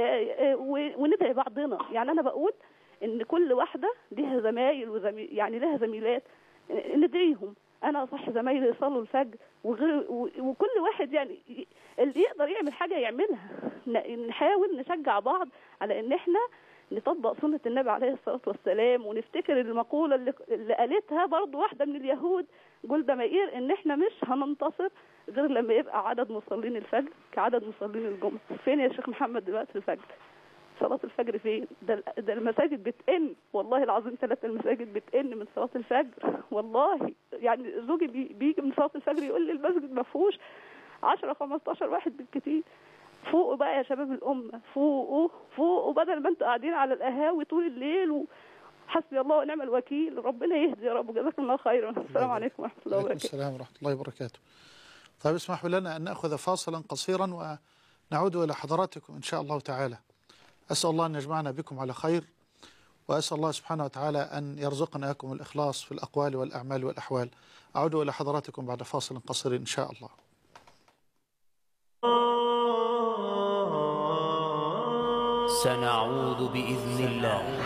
وندعي بعضنا. يعني انا بقول ان كل واحده ليها زمايل يعني لها زميلات ندعيهم. أنا صح زمايلي يصلوا الفجر وغير وكل واحد يعني اللي يقدر يعمل حاجة يعملها. نحاول نشجع بعض على إن إحنا نطبق سنة النبي عليه الصلاة والسلام، ونفتكر المقولة اللي قالتها برضو واحدة من اليهود جولدا مائير، إن إحنا مش هننتصر غير لما يبقى عدد مصلين الفجر كعدد مصلين الجمعة. فين يا شيخ محمد دلوقتي الفجر؟ صلاة الفجر فين؟ ده المساجد بتئن، والله العظيم 3 المساجد بتئن من صلاة الفجر. والله يعني زوجي بيجي من صلاة الفجر يقول لي المسجد ما فيهوش 10-15 واحد بالكتير. فوقوا بقى يا شباب الأمة، فوقوا بدل ما انتوا قاعدين على القهاوي طول الليل وحسبي الله ونعم الوكيل. ربنا يهدي يا رب، جزاكم الله خيرا. السلام عليكم ورحمة الله وبركاته. السلام ورحمة الله وبركاته. طيب اسمحوا لنا أن نأخذ فاصلا قصيرا ونعود إلى حضراتكم إن شاء الله تعالى. أسأل الله أن يجمعنا بكم على خير، وأسأل الله سبحانه وتعالى أن يرزقنا إياكم الإخلاص في الأقوال والأعمال والأحوال. أعود إلى حضراتكم بعد فاصل قصير إن شاء الله. سنعود بإذن الله.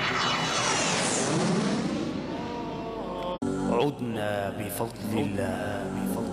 عدنا بفضل الله.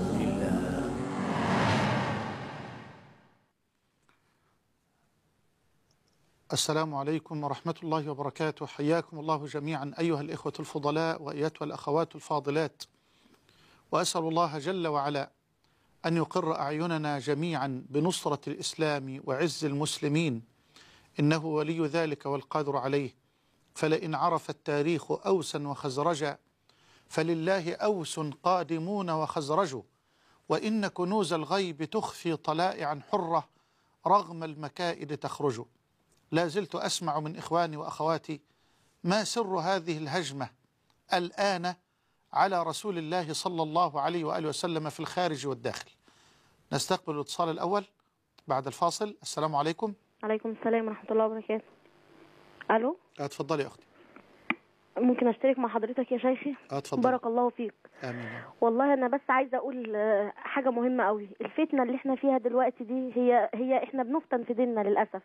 السلام عليكم ورحمة الله وبركاته. حياكم الله جميعا أيها الإخوة الفضلاء وأيتها الأخوات الفاضلات، وأسأل الله جل وعلا أن يقر أعيننا جميعا بنصرة الإسلام وعز المسلمين، إنه ولي ذلك والقادر عليه. فلئن عرف التاريخ أوسا وخزرجا فلله أوس قادمون وخزرج، وإن كنوز الغيب تخفي طلائعا حرة رغم المكائد تخرج. لا زلت أسمع من إخواني وأخواتي ما سر هذه الهجمة الآن على رسول الله صلى الله عليه وآله وسلم في الخارج والداخل. نستقبل الاتصال الأول بعد الفاصل. السلام عليكم. عليكم السلام ورحمة الله وبركاته. ألو. اتفضلي يا أختي. ممكن أشترك مع حضرتك يا شيخي؟ اتفضلي. بارك الله فيك. آمين. والله أنا بس عايزة أقول حاجة مهمة قوي. الفتنة اللي احنا فيها دلوقتي دي هي احنا بنفتن في ديننا للأسف،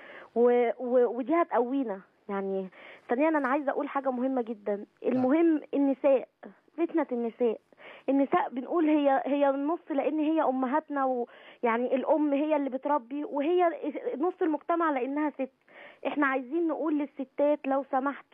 ودي هتقوينا يعني. ثانيا أنا عايزة أقول حاجة مهمة جدا. المهم النساء، فتنة النساء بنقول هي النص، لأن هي أمهاتنا، ويعني الأم هي اللي بتربي، وهي نص المجتمع لأنها ست. احنا عايزين نقول للستات لو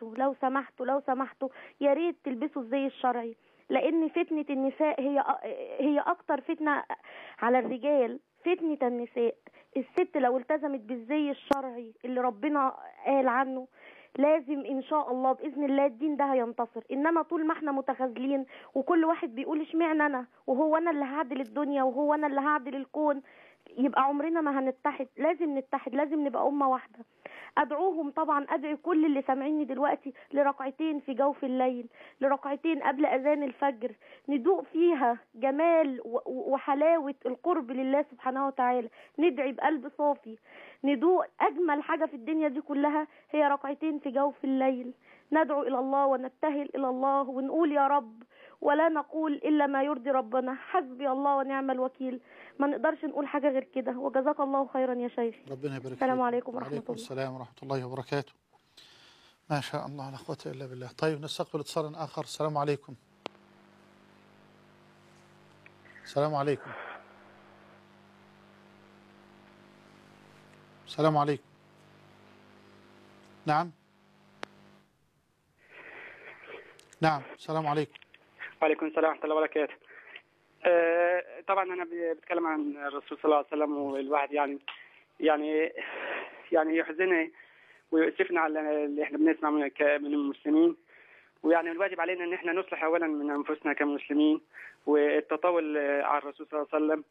سمحتوا يا ريت تلبسوا الزي الشرعي، لأن فتنة النساء هي أكتر فتنة على الرجال. فتنة النساء، الست لو التزمت بالزي الشرعي اللي ربنا قال عنه لازم ان شاء الله باذن الله الدين ده هينتصر. انما طول ما احنا متخاذلين وكل واحد بيقول اشمعنى انا، وهو انا اللي هعدل الدنيا، وهو انا اللي هعدل الكون، يبقى عمرنا ما هنتحد. لازم نتحد، لازم نبقى امه واحده. ادعوهم طبعا، ادعي كل اللي سامعيني دلوقتي لركعتين في جوف الليل، لركعتين قبل اذان الفجر، ندوق فيها جمال وحلاوه القرب لله سبحانه وتعالى. ندعي بقلب صافي، ندوق اجمل حاجه في الدنيا دي كلها هي ركعتين في جوف الليل. ندعو الى الله ونبتهل الى الله ونقول يا رب، ولا نقول الا ما يرضي ربنا. حسبي الله ونعم الوكيل. ما نقدرش نقول حاجه غير كده. وجزاك الله خيرا يا شيخ. ربنا يبارك فيك. السلام عليكم ورحمه الله. وعليكم السلام ورحمه الله وبركاته. ما شاء الله لا قوه الا بالله. طيب نستقبل اتصال اخر. السلام عليكم. السلام عليكم. السلام عليكم. نعم السلام عليكم. وعليكم السلام ورحمة الله وبركاته. طبعا أنا بتكلم عن الرسول صلى الله عليه وسلم، والواحد يعني يحزنني ويؤسفنا على اللي احنا بنسمع من المسلمين، ويعني الواجب علينا ان احنا نصلح اولا من انفسنا كمسلمين، والتطاول على الرسول صلى الله عليه وسلم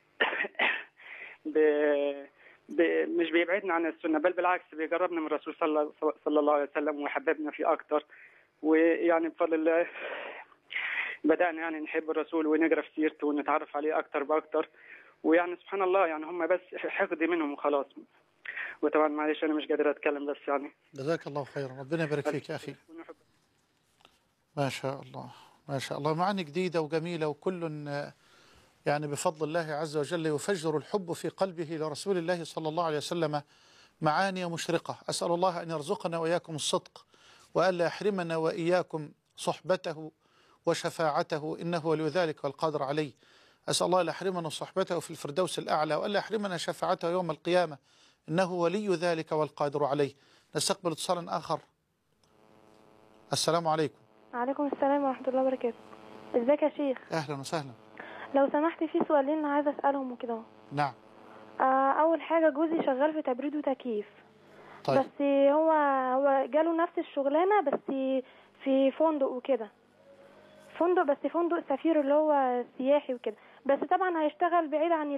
مش بيبعدنا عن السنة، بل بالعكس بيقربنا من الرسول صلى الله عليه وسلم ويحببنا فيه أكتر. ويعني بفضل الله بدأنا يعني نحب الرسول ونقرأ في سيرته ونتعرف عليه أكتر بأكتر. ويعني سبحان الله يعني هم بس حقد منهم وخلاص. وطبعا معلش أنا مش قادر أتكلم، بس يعني جزاك الله خيرا. ربنا يبارك فيك يا أخي. ما شاء الله ما شاء الله. معاني جديدة وجميلة، وكل يعني بفضل الله عز وجل يفجر الحب في قلبه لرسول الله صلى الله عليه وسلم معاني مشرقة. أسأل الله أن يرزقنا وإياكم الصدق، وألا يحرمنا وإياكم صحبته وشفاعته إنه ولي ذلك والقادر عليه. أسأل الله لا يحرمنا صحبته في الفردوس الأعلى وألا يحرمنا شفاعته يوم القيامة إنه ولي ذلك والقادر عليه. نستقبل اتصال آخر. السلام عليكم. وعليكم السلام ورحمة الله وبركاته. ازيك يا شيخ؟ أهلا وسهلا. لو سمحت في سؤالين أنا عايزة أسألهم وكده. نعم. أول حاجة جوزي شغال في تبريد وتكييف. طيب. بس هو جاله نفس الشغلانة بس في فندق وكده. فندق سفير اللي هو سياحي وكده. بس طبعا هيشتغل بعيد عن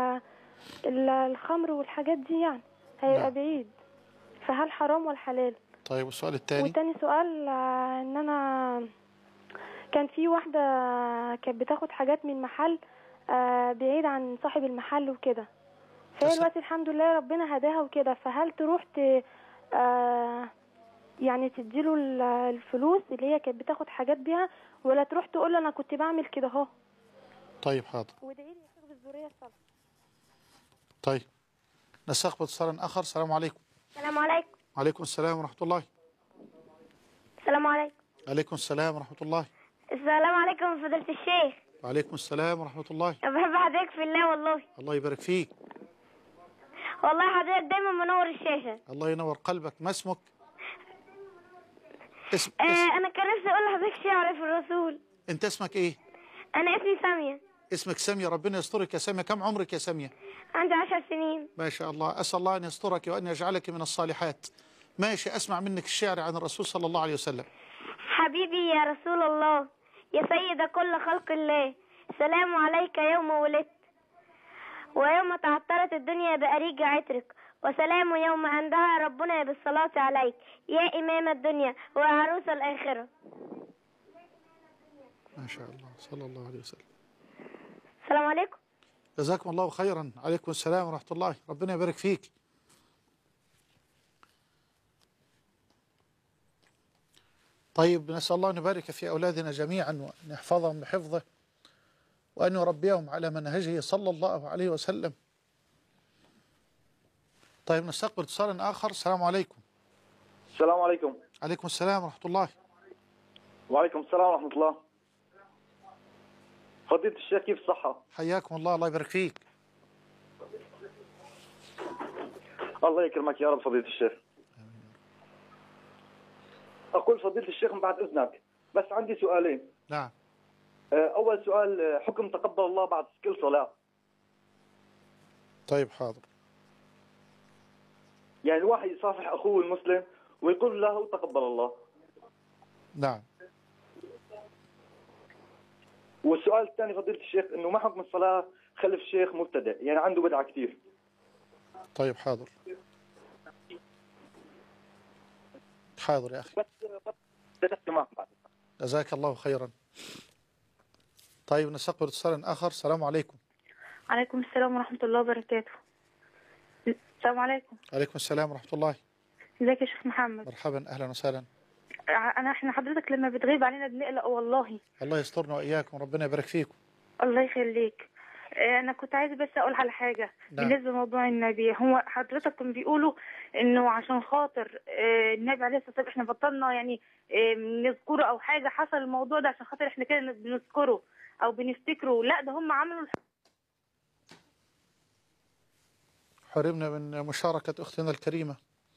الخمر والحاجات دي يعني. هيبقى نعم. بعيد. فهل حرام ولا حلال؟ طيب والسؤال الثاني؟ وتاني سؤال ان انا كان في واحدة كانت بتاخد حاجات من محل بعيد عن صاحب المحل وكده. فهي دلوقتي الحمد لله ربنا هداها وكده. فهل تروح يعني تديله الفلوس اللي هي كانت بتاخد حاجات بيها ولا تروح تقول له انا كنت بعمل كده اهو؟ طيب حاضر. وادعي لي يا شيخ بالذرية الصالحة. طيب نستقبل اتصالا آخر. السلام عليكم. السلام عليكم. وعليكم السلام ورحمة الله. السلام عليكم. عليكم السلام ورحمة الله. السلام عليكم فضيلة الشيخ. وعليكم السلام ورحمة الله. أنا بحب حضرتك في الله والله. الله يبارك فيك. والله حضرتك دايما منور الشاشة. الله ينور قلبك. ما اسمك؟ أنا كان نفسي أقول لحضرتك شعر في الرسول. أنت اسمك إيه؟ أنا اسمي سامية. اسمك سامية. ربنا يسترك يا سامية. كم عمرك يا سامية؟ عندي 10 سنين. ما شاء الله. أسأل الله أن يسترك وأن يجعلك من الصالحات. ماشي، أسمع منك الشعر عن الرسول صلى الله عليه وسلم. حبيبي يا رسول الله يا سيد كل خلق الله، سلام عليك يوم ولدت ويوم تعطرت الدنيا بأريج عطرك، وسلام يوم أندها ربنا بالصلاة عليك يا إمام الدنيا وعروس الآخرة. ما شاء الله صلى الله عليه وسلم. السلام عليكم. جزاكم الله خيرا. عليكم السلام ورحمة الله. ربنا يبارك فيك. طيب نسأل الله أن يبارك في أولادنا جميعا وأن يحفظهم بحفظه وأن يربيهم على منهجه صلى الله عليه وسلم. طيب نستقبل اتصالا آخر. السلام عليكم. السلام عليكم. عليكم السلام ورحمة الله. وعليكم السلام ورحمة الله. فضيلة الشيخ كيف الصحة؟ حياكم الله. الله يبارك فيك. الله يكرمك يا رب فضيلة الشيخ. أقول فضيلة الشيخ من بعد إذنك بس عندي سؤالين. نعم. أول سؤال حكم تقبل الله بعد كل صلاة. طيب حاضر. يعني الواحد يصافح أخوه المسلم ويقول له تقبل الله. نعم. والسؤال الثاني فضيلة الشيخ إنه ما حكم الصلاة خلف شيخ مبتدئ يعني عنده بدعة كثير. طيب حاضر. حاضر يا أخي. جزاك الله خيرا. طيب نستقبل اتصالا آخر. السلام عليكم. عليكم السلام ورحمة الله وبركاته. السلام عليكم. عليكم السلام ورحمة الله. ازيك يا شيخ محمد؟ مرحبا أهلا وسهلا. احنا حضرتك لما بتغيب علينا بنقلق والله. الله يسترنا وإياكم وربنا يبارك فيكم. الله يخليك. انا كنت عايزه بس اقول على حاجه. نعم. بالنسبه لموضوع النبي هو حضرتك كانوا بيقولوا انه عشان خاطر النبي عليه الصلاه والسلام احنا بطلنا يعني نذكره او حاجه حصل الموضوع ده عشان خاطر احنا كده بنذكره او بنفتكره. لا ده هم عملوا حرمنا من مشاركة أختنا الكريمة.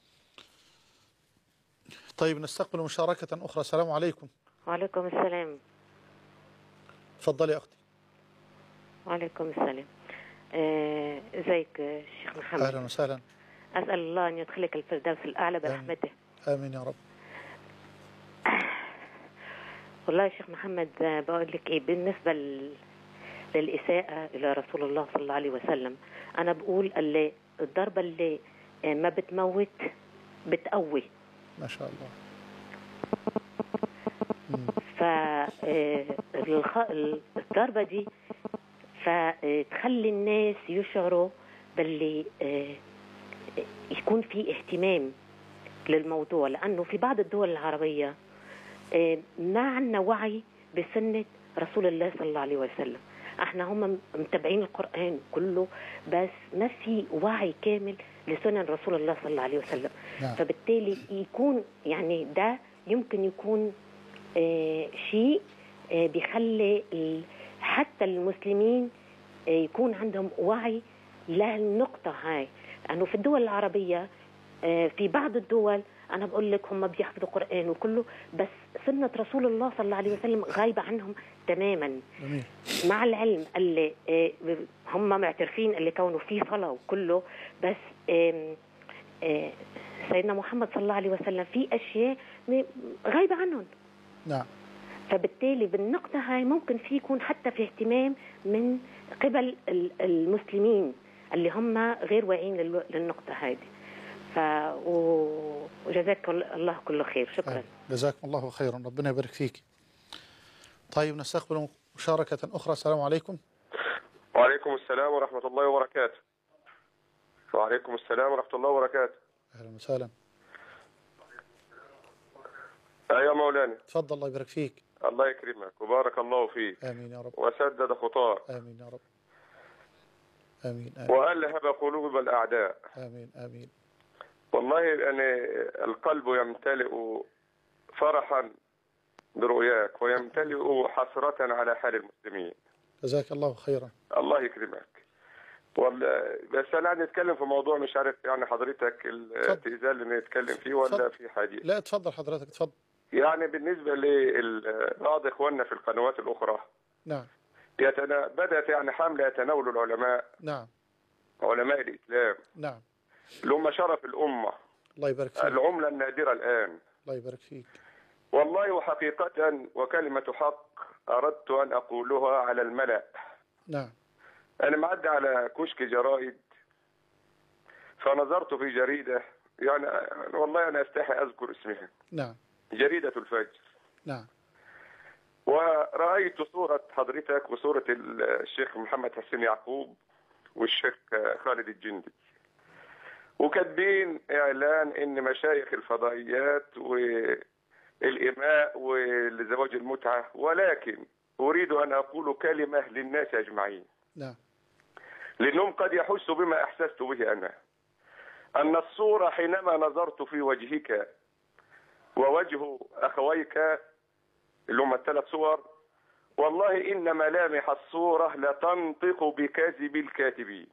طيب نستقبل مشاركة أخرى. السلام عليكم. وعليكم السلام. تفضلي يا أختي. وعليكم السلام. ازيك الشيخ محمد؟ أهلا وسهلا. أسأل الله أن يدخلك الفردوس الأعلى برحمته. آمين يا رب. والله يا شيخ محمد بقول لك إيه بالنسبة للإساءة إلى رسول الله صلى الله عليه وسلم. أنا بقول اللي الضربة اللي ما بتموت بتقوي. ما شاء الله. فالضربة دي فتخلي الناس يشعروا باللي يكون في اهتمام للموضوع، لأنه في بعض الدول العربية ما عندنا وعي بسنة رسول الله صلى الله عليه وسلم. احنا هم متابعين القرآن كله بس ما في وعي كامل لسنن رسول الله صلى الله عليه وسلم. نعم. فبالتالي يكون يعني ده يمكن يكون شيء بيخلي حتى المسلمين يكون عندهم وعي للنقطة هاي. لأنه في الدول العربية في بعض الدول أنا بقول لك هم بيحفظوا قرآن وكله، بس سنة رسول الله صلى الله عليه وسلم غايبة عنهم تماما. مع العلم اللي هم معترفين اللي كونوا فيه صلاة وكله، بس سيدنا محمد صلى الله عليه وسلم في أشياء غايبة عنهم. نعم. فبالتالي بالنقطة هاي ممكن في يكون حتى في اهتمام من قبل المسلمين اللي هم غير واعيين للنقطة هذه. وجزاك الله كل خير. شكرا. جزاكم الله خيرا، ربنا يبارك فيك. طيب نستقبل مشاركة أخرى. السلام عليكم. وعليكم السلام ورحمة الله وبركاته. وعليكم السلام ورحمة الله وبركاته. أهلا وسهلا. يا مولانا. تفضل، الله يبارك فيك. الله يكرمك وبارك الله فيك. آمين يا رب. وسدد خطاك. آمين يا رب. آمين آمين. وألهب قلوب الأعداء. آمين آمين. والله يعني القلب يمتلئ فرحا برؤياك ويمتلئ حسرة على حال المسلمين. جزاك الله خيرا. الله يكرمك. بس أنا قاعد نتكلم في موضوع مش عارف يعني حضرتك التئذان اللي نتكلم فيه ولا في حديث؟ لا اتفضل حضرتك اتفضل. يعني بالنسبة لبعض إخواننا في القنوات الأخرى. نعم. بدأت يعني حملة يتناول العلماء. نعم. علماء الإسلام. نعم. اللي هم شرف الأمة. الله يبارك فيك. العملة النادرة الآن. الله يبارك فيك. والله وحقيقة وكلمة حق أردت أن أقولها على الملأ. نعم. أنا معدي على كشك جرائد فنظرت في جريدة، يعني والله أنا أستحي أذكر اسمها. نعم. جريدة الفجر. نعم. ورأيت صورة حضرتك وصورة الشيخ محمد حسين يعقوب والشيخ خالد الجندي، وكاتبين إعلان إن مشايخ الفضائيات والإماء والزواج المتعة، ولكن أريد أن أقول كلمة للناس أجمعين. نعم. لأنهم قد يحسوا بما أحسست به أنا، أن الصورة حينما نظرت في وجهك ووجه أخويك اللي هم الثلاث صور، والله إن ملامح الصورة لتنطق بكذب الكاتبين.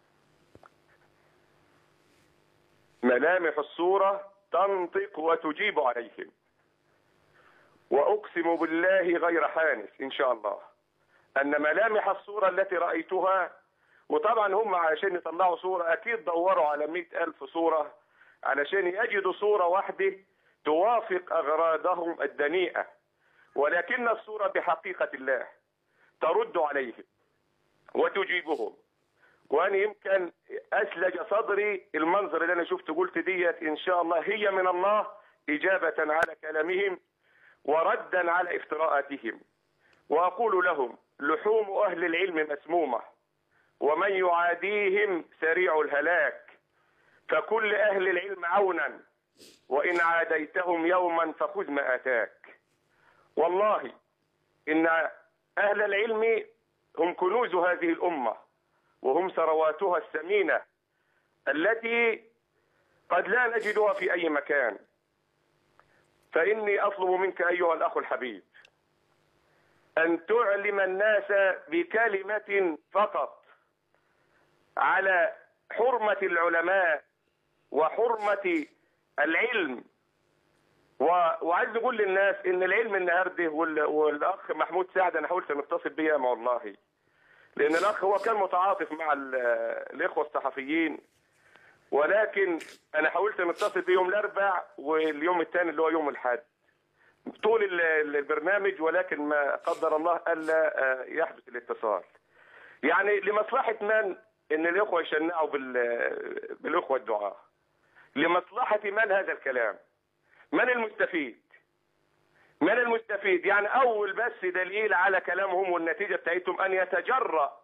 ملامح الصورة تنطق وتجيب عليهم، وأقسم بالله غير حانس إن شاء الله أن ملامح الصورة التي رأيتها، وطبعا هم عشان يطلعوا صورة أكيد دوروا على 100,000 صورة علشان يجدوا صورة واحدة توافق أغراضهم الدنيئة، ولكن الصورة بحقيقة الله ترد عليهم وتجيبهم. وأنا يمكن أسلج صدري المنظر اللي أنا شفته، قلت ديت إن شاء الله هي من الله إجابة على كلامهم وردا على افتراءاتهم. وأقول لهم لحوم أهل العلم مسمومة، ومن يعاديهم سريع الهلاك، فكل أهل العلم عونا، وإن عاديتهم يوما فخذ ما آتاك. والله إن أهل العلم هم كنوز هذه الأمة، وهم ثرواتها الثمينة التي قد لا نجدها في أي مكان. فإني أطلب منك أيها الأخ الحبيب أن تعلم الناس بكلمة فقط على حرمة العلماء وحرمة العلم. وعايز نقول للناس ان العلم النهارده، والاخ محمود سعد انا حاولت ان اتصل بيه والله، لان الاخ هو كان متعاطف مع الاخوه الصحفيين، ولكن انا حاولت ان اتصل بيهم الاربع واليوم الثاني اللي هو يوم الاحد طول البرنامج، ولكن ما قدر الله الا يحدث الاتصال. يعني لمصلحه من ان الاخوه يشنعوا بالاخوه الدعاة؟ لمصلحه من هذا الكلام؟ من المستفيد؟ من المستفيد؟ يعني اول بس دليل على كلامهم والنتيجه بتاعتهم ان يتجرأ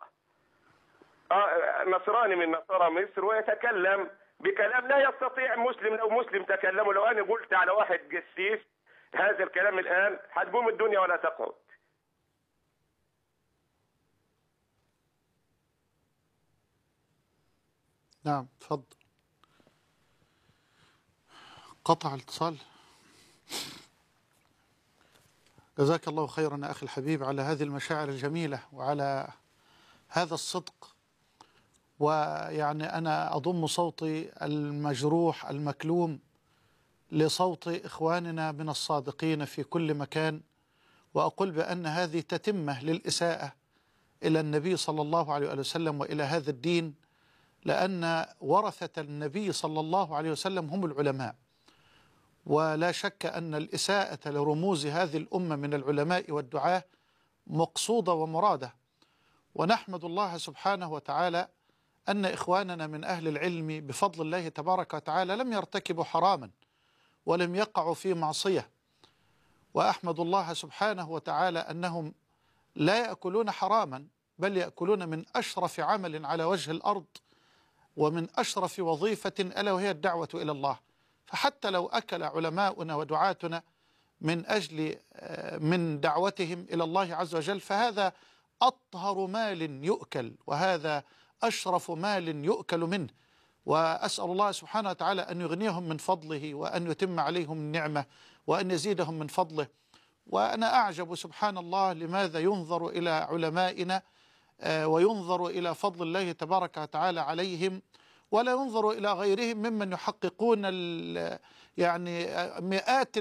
نصراني من نصارى مصر ويتكلم بكلام لا يستطيع مسلم، لو مسلم تكلموا. لو انا قلت على واحد قسيس هذا الكلام الان هتقوم الدنيا ولا تقعد. نعم تفضل. قطع الاتصال. جزاك الله خيرا يا أخي الحبيب على هذه المشاعر الجميلة وعلى هذا الصدق. ويعني أنا أضم صوتي المجروح المكلوم لصوت إخواننا من الصادقين في كل مكان، وأقول بأن هذه تتمة للإساءة إلى النبي صلى الله عليه وسلم وإلى هذا الدين، لأن ورثة النبي صلى الله عليه وسلم هم العلماء، ولا شك أن الإساءة لرموز هذه الأمة من العلماء والدعاة مقصودة ومرادة. ونحمد الله سبحانه وتعالى أن إخواننا من أهل العلم بفضل الله تبارك وتعالى لم يرتكبوا حراما ولم يقعوا في معصية، وأحمد الله سبحانه وتعالى أنهم لا يأكلون حراما، بل يأكلون من أشرف عمل على وجه الأرض ومن أشرف وظيفة ألا وهي الدعوة إلى الله. فحتى لو أكل علماؤنا ودعاتنا من دعوتهم إلى الله عز وجل، فهذا أطهر مال يؤكل، وهذا أشرف مال يؤكل منه. وأسأل الله سبحانه وتعالى أن يغنيهم من فضله، وأن يتم عليهم النعمة، وأن يزيدهم من فضله. وأنا أعجب سبحان الله لماذا ينظر إلى علمائنا وينظر إلى فضل الله تبارك وتعالى عليهم، ولا ينظر إلى غيرهم ممن يحققون يعني مئات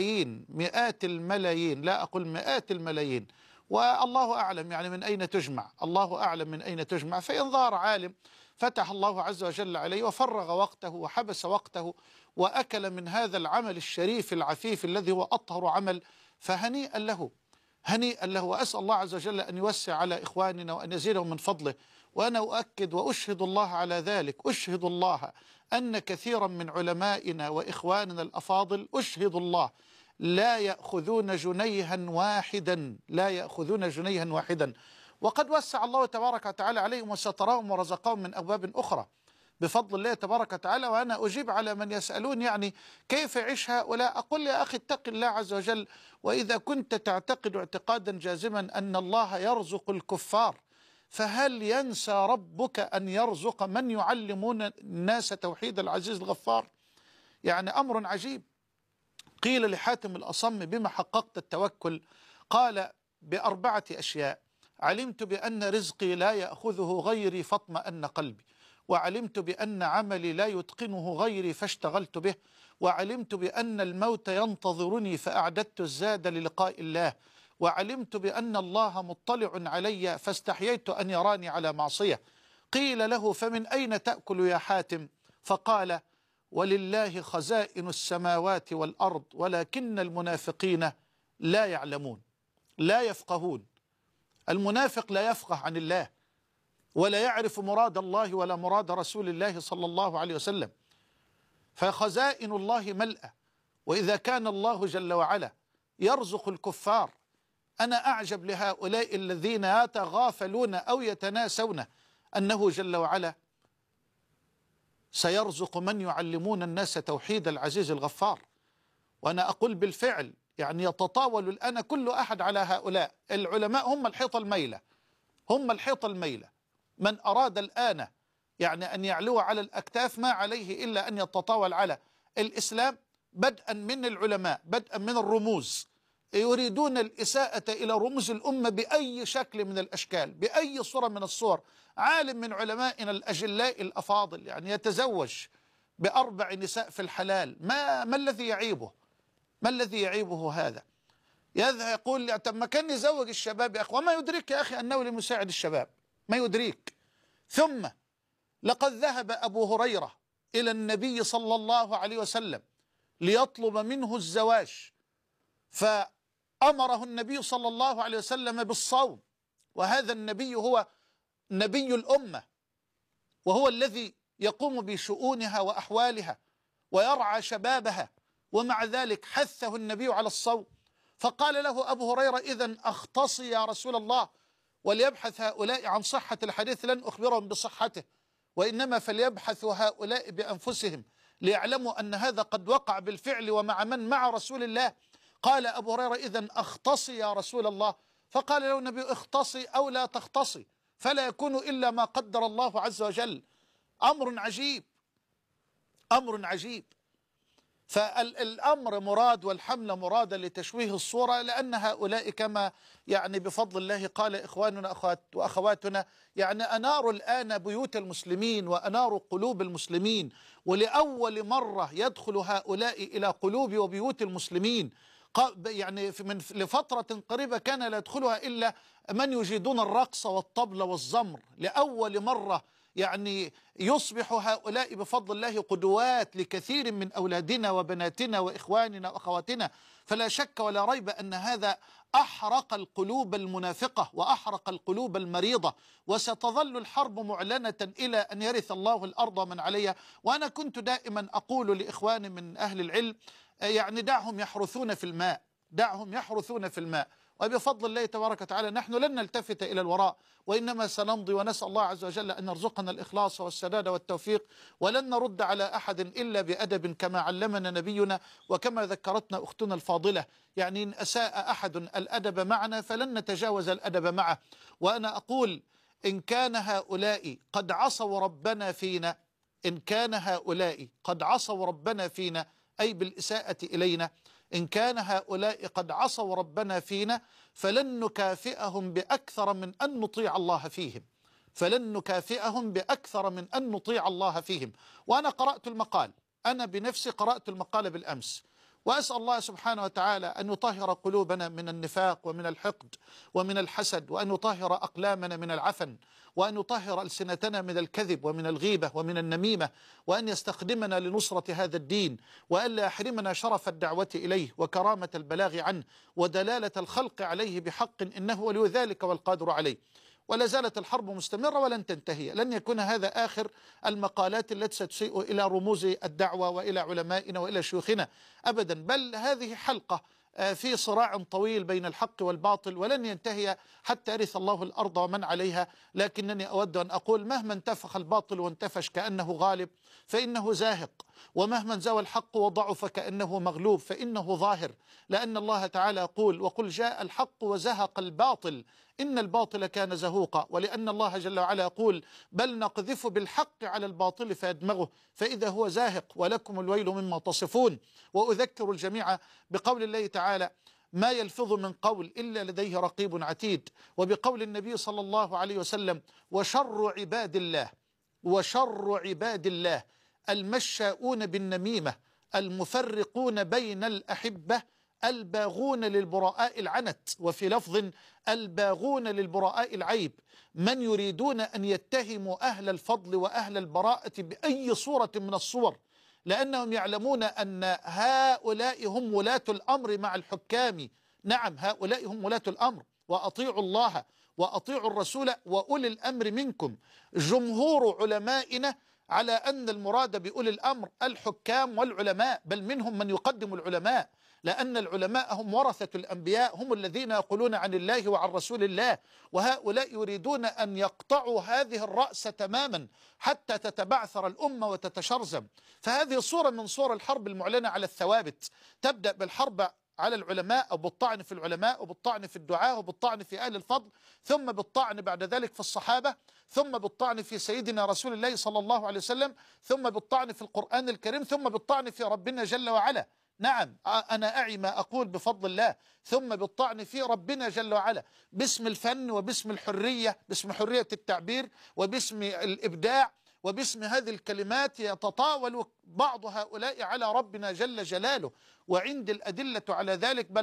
الملايين، لا أقول مئات الملايين، والله أعلم يعني من أين تجمع، الله أعلم من أين تجمع. فإن ظهر عالم فتح الله عز وجل عليه وفرغ وقته وحبس وقته وأكل من هذا العمل الشريف العفيف الذي هو أطهر عمل، فهنيئا له، هنيئا له. وأسأل الله عز وجل أن يوسع على إخواننا وأن يزيدهم من فضله. وأنا أؤكد وأشهد الله على ذلك، أشهد الله أن كثيرا من علمائنا وإخواننا الأفاضل، أشهد الله، لا يأخذون جنيها واحدا، لا يأخذون جنيها واحدا. وقد وسع الله تبارك وتعالى عليهم وسترهم ورزقهم من أبواب أخرى بفضل الله تبارك وتعالى. وأنا أجيب على من يسألون يعني كيف يعيش هؤلاء. أقول يا أخي اتق الله عز وجل، وإذا كنت تعتقد اعتقادا جازما أن الله يرزق الكفار، فهل ينسى ربك أن يرزق من يعلمون الناس توحيد العزيز الغفار؟ يعني أمر عجيب. قيل لحاتم الأصم بما حققت التوكل؟ قال ب4 أشياء: علمت بأن رزقي لا يأخذه غيري فاطمأن قلبي، وعلمت بأن عملي لا يتقنه غيري فاشتغلت به، وعلمت بأن الموت ينتظرني فأعددت الزاد للقاء الله، وعلمت بأن الله مطلع علي فاستحييت أن يراني على معصية. قيل له: فمن أين تأكل يا حاتم؟ فقال: ولله خزائن السماوات والأرض ولكن المنافقين لا يعلمون، لا يفقهون. المنافق لا يفقه عن الله ولا يعرف مراد الله ولا مراد رسول الله صلى الله عليه وسلم. فخزائن الله ملأة، وإذا كان الله جل وعلا يرزق الكفار، أنا أعجب لهؤلاء الذين يتغافلون أو يتناسون أنه جل وعلا سيرزق من يعلمون الناس توحيد العزيز الغفار. وأنا أقول بالفعل يعني يتطاول الآن كل أحد على هؤلاء العلماء. هم الحيطة الميلة، هم الحيطة الميلة. من أراد الآن يعني أن يعلو على الأكتاف ما عليه إلا أن يتطاول على الإسلام، بدءا من العلماء، بدءا من الرموز. يريدون الإساءة إلى رموز الأمة بأي شكل من الأشكال، بأي صورة من الصور. عالم من علمائنا الأجلاء الأفاضل يعني يتزوج ب4 نساء في الحلال، ما الذي يعيبه؟ ما الذي يعيبه هذا؟ يذهب يقول لي: طب ما كان يزوج الشباب يا أخي. وما يدرك يا أخي أنه لمساعد الشباب، ما يدريك. ثم لقد ذهب أبو هريرة إلى النبي صلى الله عليه وسلم ليطلب منه الزواج، فأمره النبي صلى الله عليه وسلم بالصوم، وهذا النبي هو نبي الأمة، وهو الذي يقوم بشؤونها وأحوالها ويرعى شبابها، ومع ذلك حثه النبي على الصوم. فقال له أبو هريرة: إذن أختصي يا رسول الله، وليبحث هؤلاء عن صحة الحديث، لن أخبرهم بصحته، وإنما فليبحثوا هؤلاء بأنفسهم ليعلموا أن هذا قد وقع بالفعل ومع من؟ مع رسول الله. قال أبو هريرة: إذن أختصي يا رسول الله. فقال له النبي: اختصي أو لا تختصي، فلا يكون إلا ما قدر الله عز وجل. أمر عجيب، أمر عجيب. فالأمر مراد والحملة مرادة لتشويه الصورة، لأن هؤلاء كما يعني بفضل الله قال إخواننا وأخواتنا يعني أناروا الآن بيوت المسلمين وأناروا قلوب المسلمين، ولأول مرة يدخل هؤلاء إلى قلوب وبيوت المسلمين. يعني لفترة قريبة كان لا يدخلها إلا من يجيدون الرقص والطبل والزمر. لأول مرة يعني يصبح هؤلاء بفضل الله قدوات لكثير من أولادنا وبناتنا وإخواننا وأخواتنا. فلا شك ولا ريب أن هذا أحرق القلوب المنافقة وأحرق القلوب المريضة، وستظل الحرب معلنة إلى أن يرث الله الأرض من عليها. وأنا كنت دائما أقول لإخواني من أهل العلم يعني دعهم يحرثون في الماء، دعهم يحرثون في الماء، وبفضل الله تبارك وتعالى نحن لن نلتفت إلى الوراء، وإنما سنمضي، ونسأل الله عز وجل أن يرزقنا الإخلاص والسداد والتوفيق، ولن نرد على أحد إلا بأدب كما علمنا نبينا وكما ذكرتنا أختنا الفاضلة. يعني إن أساء أحد الأدب معنا فلن نتجاوز الأدب معه. وأنا أقول إن كان هؤلاء قد عصوا ربنا فينا، إن كان هؤلاء قد عصوا ربنا فينا أي بالإساءة إلينا، إن كان هؤلاء قد عصوا ربنا فينا فلن نكافئهم بأكثر من أن نطيع الله فيهم، فلن نكافئهم بأكثر من أن نطيع الله فيهم. وأنا قرأت المقال، أنا بنفسي قرأت المقال بالأمس، وأسأل الله سبحانه وتعالى أن يطهر قلوبنا من النفاق ومن الحقد ومن الحسد، وأن يطهر أقلامنا من العفن، وأن يطهر ألسنتنا من الكذب ومن الغيبة ومن النميمة، وأن يستخدمنا لنصرة هذا الدين، وأن لا يحرمنا شرف الدعوة إليه وكرامة البلاغ عنه ودلالة الخلق عليه بحق، إنه ولي ذلك والقادر عليه. ولا زالت الحرب مستمرة ولن تنتهي. لن يكون هذا آخر المقالات التي ستسيء إلى رموز الدعوة وإلى علمائنا وإلى شيوخنا أبدا، بل هذه حلقة في صراع طويل بين الحق والباطل ولن ينتهي حتى يرث الله الأرض ومن عليها. لكنني أود أن أقول مهما انتفخ الباطل وانتفش كأنه غالب فإنه زاهق، ومهما زوى الحق وضعف كأنه مغلوب فإنه ظاهر، لأن الله تعالى يقول وقل جاء الحق وزهق الباطل إن الباطل كان زهوقا، ولأن الله جل وعلا يقول بل نقذف بالحق على الباطل فيدمغه فإذا هو زاهق ولكم الويل مما تصفون. وأذكر الجميع بقول الله تعالى ما يلفظ من قول إلا لديه رقيب عتيد، وبقول النبي صلى الله عليه وسلم وشر عباد الله، وشر عباد الله المشاؤون بالنميمة المفرقون بين الأحبة الباغون للبراء العنت، وفي لفظ الباغون للبراء العيب، من يريدون أن يتهموا أهل الفضل وأهل البراءة بأي صورة من الصور، لأنهم يعلمون أن هؤلاء هم ولاة الأمر مع الحكام. نعم هؤلاء هم ولاة الأمر، وأطيعوا الله وأطيعوا الرسول وأولي الأمر منكم. جمهور علمائنا على أن المراد بأولي الأمر الحكام والعلماء، بل منهم من يقدم العلماء، لأن العلماء هم ورثة الأنبياء، هم الذين يقولون عن الله وعن رسول الله، وهؤلاء يريدون أن يقطعوا هذه الرأس تماما حتى تتبعثر الأمة وتتشرذم. فهذه صورة من صور الحرب المعلنة على الثوابت، تبدأ بالحرب على العلماء أو بالطعن في العلماء وبالطعن في الدعاء وبالطعن في أهل الفضل، ثم بالطعن بعد ذلك في الصحابة، ثم بالطعن في سيدنا رسول الله صلى الله عليه وسلم، ثم بالطعن في القرآن الكريم، ثم بالطعن في ربنا جل وعلا. نعم أنا أعي ما أقول بفضل الله، ثم بالطعن في ربنا جل وعلا باسم الفن وباسم الحرية، باسم حرية التعبير وباسم الإبداع وباسم هذه الكلمات يتطاول بعض هؤلاء على ربنا جل جلاله، وعندي الأدلة على ذلك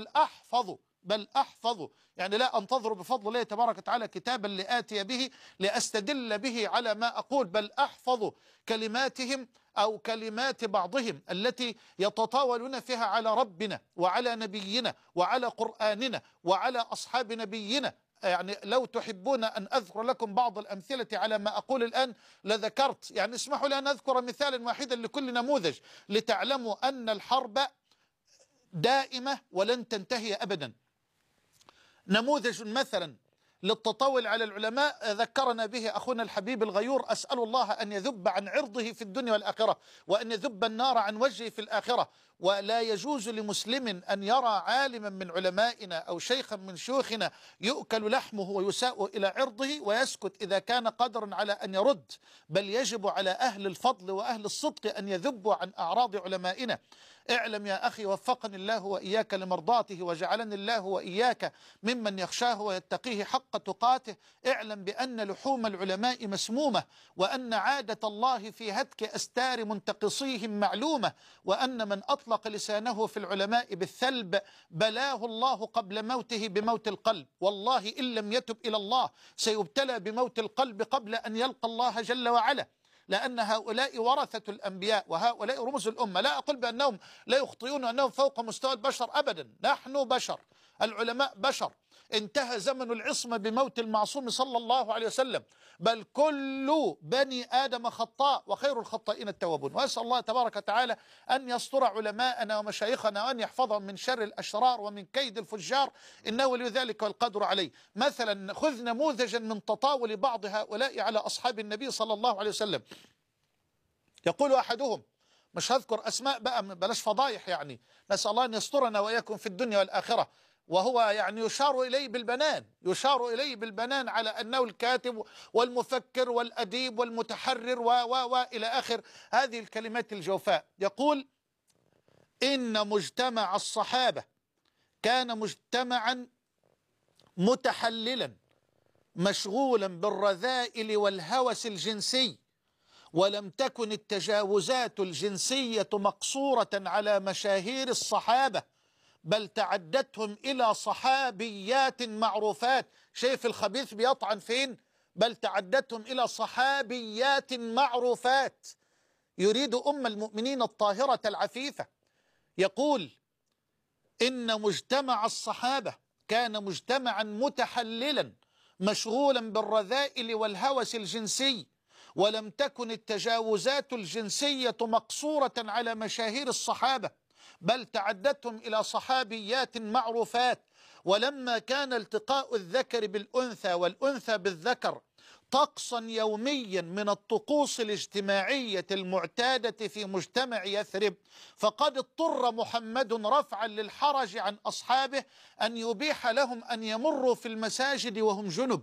بل أحفظ يعني لا أنتظر بفضل الله تبارك وتعالى كتابا لآتي به لأستدل به على ما أقول، بل أحفظ كلماتهم أو كلمات بعضهم التي يتطاولون فيها على ربنا وعلى نبينا وعلى قرآننا وعلى أصحاب نبينا. يعني لو تحبون أن أذكر لكم بعض الأمثلة على ما أقول الآن لذكرت، يعني اسمحوا لي أن أذكر مثالا واحدا لكل نموذج لتعلموا أن الحرب دائمة ولن تنتهي أبدا. نموذج مثلا للتطاول على العلماء ذكرنا به أخونا الحبيب الغيور، أسأل الله أن يذب عن عرضه في الدنيا والآخرة، وأن يذب النار عن وجهه في الآخرة. ولا يجوز لمسلم أن يرى عالما من علمائنا أو شيخا من شيوخنا يؤكل لحمه ويساء إلى عرضه ويسكت إذا كان قادرا على أن يرد، بل يجب على أهل الفضل وأهل الصدق أن يذبوا عن أعراض علمائنا. اعلم يا أخي وفقني الله وإياك لمرضاته وجعلني الله وإياك ممن يخشاه ويتقيه حق تقاته. اعلم بأن لحوم العلماء مسمومة، وأن عادة الله في هتك أستار منتقصيهم معلومة، وأن من أطلق لسانه في العلماء بالثلب بلاه الله قبل موته بموت القلب. والله إن لم يتب إلى الله سيبتلى بموت القلب قبل أن يلقى الله جل وعلا، لأن هؤلاء ورثة الأنبياء وهؤلاء رمز الأمة. لا أقول بأنهم لا يخطئون وأنهم فوق مستوى البشر أبدا، نحن بشر، العلماء بشر. انتهى زمن العصمة بموت المعصوم صلى الله عليه وسلم، بل كل بني آدم خطاء وخير الخطائين التوابون. وأسأل الله تبارك وتعالى أن يستر علماءنا ومشايخنا وأن يحفظهم من شر الأشرار ومن كيد الفجار، إنه ولي ذلك والقدر عليه. مثلا خذ نموذجا من تطاول بعض هؤلاء على أصحاب النبي صلى الله عليه وسلم. يقول أحدهم، مش هذكر أسماء بقى بلاش فضايح يعني، نسأل الله أن يسترنا وإياكم في الدنيا والآخرة، وهو يعني يشار إليه بالبنان، يشار إليه بالبنان على أنه الكاتب والمفكر والأديب والمتحرر وإلى آخر هذه الكلمات الجوفاء. يقول إن مجتمع الصحابة كان مجتمعا متحللا مشغولا بالرذائل والهوس الجنسي، ولم تكن التجاوزات الجنسية مقصورة على مشاهير الصحابة، بل تعدتهم إلى صحابيات معروفات. شايف الخبيث بيطعن فين؟ بل تعدتهم إلى صحابيات معروفات. يريد أم المؤمنين الطاهرة العفيفة. يقول إن مجتمع الصحابة كان مجتمعا متحللا مشغولا بالرذائل والهوس الجنسي، ولم تكن التجاوزات الجنسية مقصورة على مشاهير الصحابة، بل تعدتهم إلى صحابيات معروفات. ولما كان التقاء الذكر بالأنثى والأنثى بالذكر طقسا يوميا من الطقوس الاجتماعية المعتادة في مجتمع يثرب، فقد اضطر محمد رفعا للحرج عن أصحابه أن يبيح لهم أن يمروا في المساجد وهم جنب.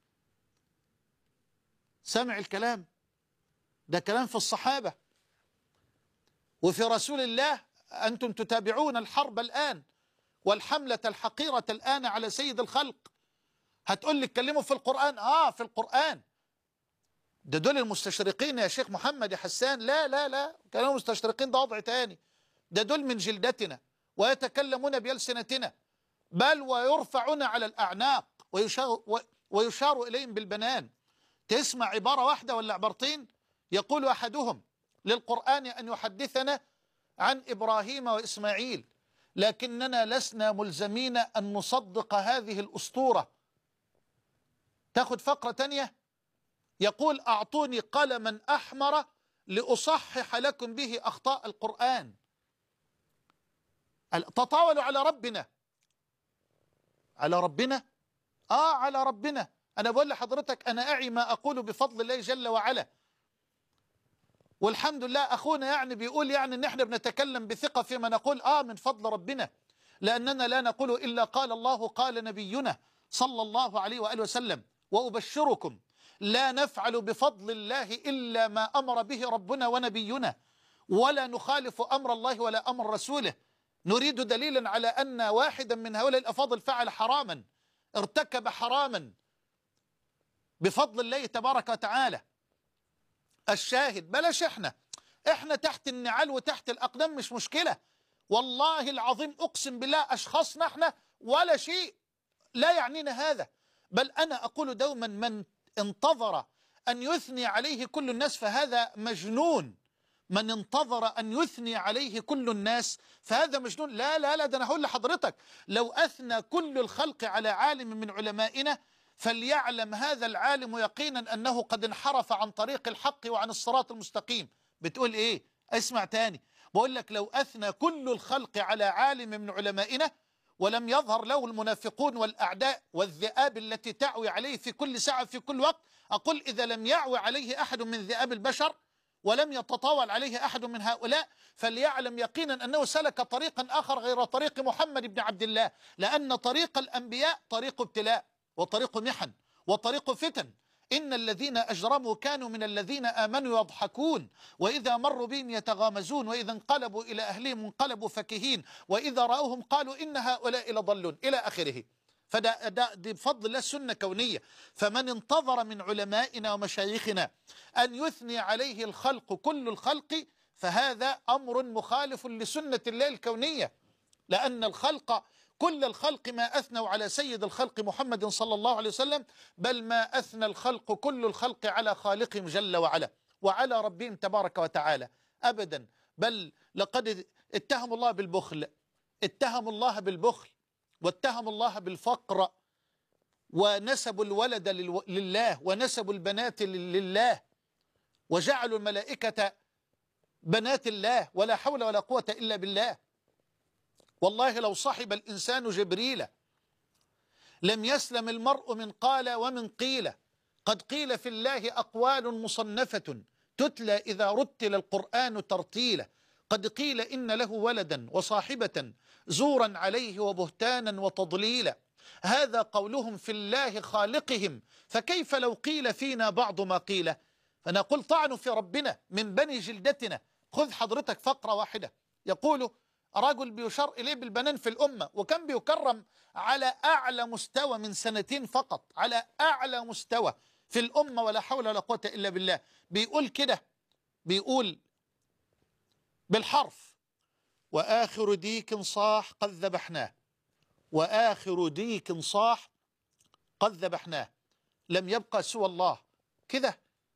سمع الكلام ده، كلام في الصحابة وفي رسول الله. أنتم تتابعون الحرب الآن والحملة الحقيرة الآن على سيد الخلق. هتقول لي اتكلموا في القرآن. في القرآن. ده دول المستشرقين يا شيخ محمد يا حسان. لا لا لا، كلام المستشرقين ده وضع تاني. ده دول من جلدتنا ويتكلمون بألسنتنا، بل ويرفعون على الأعناق ويشار إليهم بالبنان. تسمع عبارة واحدة ولا عبارتين؟ يقول أحدهم للقرآن أن يحدثنا عن إبراهيم وإسماعيل، لكننا لسنا ملزمين أن نصدق هذه الأسطورة. تاخد فقرة تانية، يقول أعطوني قلما أحمر لأصحح لكم به أخطاء القرآن. تطاولوا على ربنا. على ربنا؟ على ربنا. أنا بقول لحضرتك أنا أعي ما أقول بفضل الله جل وعلا، والحمد لله. أخونا يعني بيقول يعني إن إحنا بنتكلم بثقة فيما نقول. من فضل ربنا، لأننا لا نقول إلا قال الله قال نبينا صلى الله عليه وآله وسلم. وأبشركم لا نفعل بفضل الله إلا ما أمر به ربنا ونبينا، ولا نخالف أمر الله ولا أمر رسوله. نريد دليلا على أن واحدا من هؤلاء الأفاضل فعل حراما، ارتكب حراما بفضل الله تبارك وتعالى. الشاهد بلاش احنا تحت النعال وتحت الأقدام مش مشكلة. والله العظيم أقسم بالله أشخاصنا احنا ولا شيء، لا يعنينا هذا. بل أنا أقول دوما من انتظر أن يثني عليه كل الناس فهذا مجنون. من انتظر أن يثني عليه كل الناس فهذا مجنون. لا لا لا، ده أنا هقول لحضرتك لو أثنى كل الخلق على عالم من علمائنا فليعلم هذا العالم يقينا أنه قد انحرف عن طريق الحق وعن الصراط المستقيم. بتقول إيه؟ اسمع تاني. بقول لك لو أثنى كل الخلق على عالم من علمائنا ولم يظهر له المنافقون والأعداء والذئاب التي تعوي عليه في كل ساعة في كل وقت، أقول إذا لم يعوي عليه أحد من ذئاب البشر ولم يتطاول عليه أحد من هؤلاء فليعلم يقينا أنه سلك طريقا آخر غير طريق محمد بن عبد الله، لأن طريق الأنبياء طريق ابتلاء وطريق محن وطريق فتن. إن الذين أجرموا كانوا من الذين آمنوا يضحكون وإذا مروا بهم يتغامزون وإذا انقلبوا إلى أهلهم انقلبوا فكهين وإذا رأوهم قالوا إن هؤلاء لضلون إلى آخره. دي بفضل الله سنة كونية. فمن انتظر من علمائنا ومشايخنا أن يثني عليه الخلق كل الخلق فهذا أمر مخالف لسنة الله الكونية، لأن الخلق كل الخلق ما أثنوا على سيد الخلق محمد صلى الله عليه وسلم، بل ما أثنى الخلق كل الخلق على خالقهم جل وعلا وعلى ربهم تبارك وتعالى أبدا. بل لقد اتهموا الله بالبخل، اتهموا الله بالبخل واتهموا الله بالفقر ونسبوا الولد لله ونسبوا البنات لله وجعلوا الملائكة بنات الله ولا حول ولا قوة إلا بالله. والله لو صحب الإنسان جبريل لم يسلم المرء من قال ومن قيل. قد قيل في الله أقوال مصنفة تتلى إذا رتل القرآن ترتيلا. قد قيل إن له ولدا وصاحبة زورا عليه وبهتانا وتضليلا. هذا قولهم في الله خالقهم، فكيف لو قيل فينا بعض ما قيل؟ فنقول طعنوا في ربنا من بني جلدتنا. خذ حضرتك فقرة واحدة، يقول رجل بيشار إليه بالبنان في الأمة وكان بيكرم على أعلى مستوى من سنتين فقط، على أعلى مستوى في الأمة ولا حول ولا قوة إلا بالله. بيقول كده، بيقول بالحرف: وآخر ديك صاح قد ذبحناه، وآخر ديك صاح قد ذبحناه، لم يبقى سوى الله. كده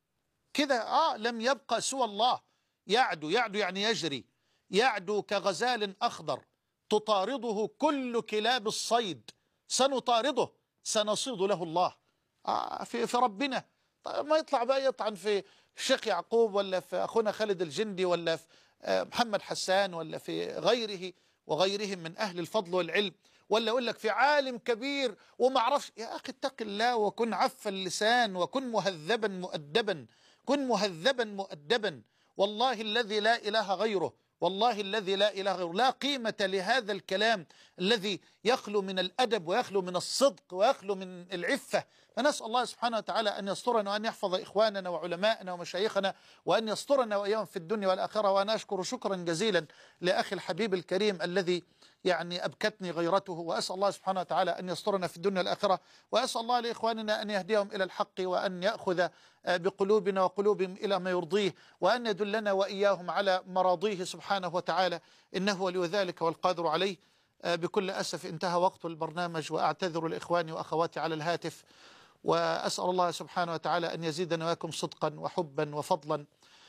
لم يبقى سوى الله. يعدو يعني يجري، يعدو كغزال أخضر تطارده كل كلاب الصيد، سنطارده سنصيد له الله. في ربنا. ما يطلع بقى يطعن في الشيخ يعقوب ولا في أخونا خالد الجندي ولا في محمد حسان ولا في غيره وغيرهم من أهل الفضل والعلم، ولا يقول لك في عالم كبير وما عرفش. يا أخي اتق الله وكن عف اللسان وكن مهذبا مؤدبا، كن مهذبا مؤدبا. والله الذي لا إله غيره، والله الذي لا إله غيره. لا قيمة لهذا الكلام الذي يخلو من الأدب ويخلو من الصدق ويخلو من العفة. فنسأل الله سبحانه وتعالى أن يسترنا وأن يحفظ إخواننا وعلماءنا ومشايخنا وأن يسترنا وإياهم في الدنيا والآخرة. وأنا أشكر شكرا جزيلا لأخي الحبيب الكريم الذي يعني أبكتني غيرته، وأسأل الله سبحانه وتعالى أن يسترنا في الدنيا والآخرة، وأسأل الله لإخواننا أن يهديهم إلى الحق وأن يأخذ بقلوبنا وقلوبهم إلى ما يرضيه، وأن يدلنا وإياهم على مراضيه سبحانه وتعالى، إنه ولي ذلك والقادر عليه. بكل أسف انتهى وقت البرنامج، وأعتذر لإخواني وأخواتي على الهاتف، وأسأل الله سبحانه وتعالى أن يزيدنا وياكم صدقا وحبا وفضلا.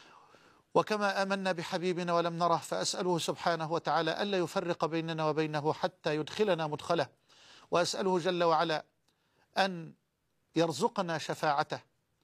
وكما آمنا بحبيبنا ولم نره، فأسأله سبحانه وتعالى ألا يفرق بيننا وبينه حتى يدخلنا مدخله، وأسأله جل وعلا أن يرزقنا شفاعته،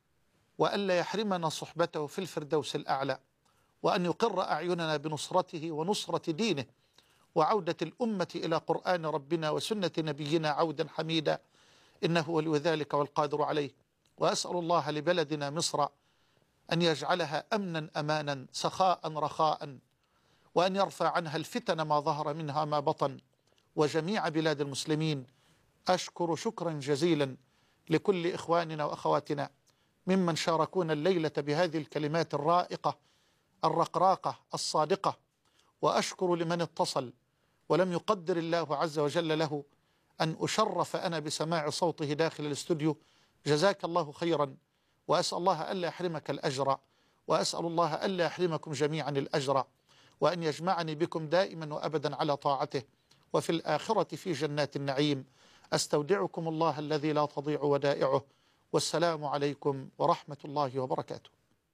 وألا يحرمنا صحبته في الفردوس الأعلى، وأن يقر أعيننا بنصرته ونصرة دينه، وعودة الأمة إلى قرآن ربنا وسنة نبينا عودا حميدا، إنه ولي ذلك والقادر عليه. وأسأل الله لبلدنا مصر أن يجعلها أمنا أمانا سخاء رخاء، وأن يرفع عنها الفتن ما ظهر منها ما بطن، وجميع بلاد المسلمين. أشكر شكرا جزيلا لكل إخواننا وأخواتنا ممن شاركونا الليلة بهذه الكلمات الرائقة الرقراقة الصادقة، وأشكر لمن اتصل ولم يقدر الله عز وجل له أن أشرف أنا بسماع صوته داخل الاستوديو. جزاك الله خيرا، وأسأل الله ألا يحرمك الأجر، وأسأل الله ألا يحرمكم جميعا الأجر، وأن يجمعني بكم دائما وأبدا على طاعته، وفي الآخرة في جنات النعيم. أستودعكم الله الذي لا تضيع ودائعه، والسلام عليكم ورحمة الله وبركاته.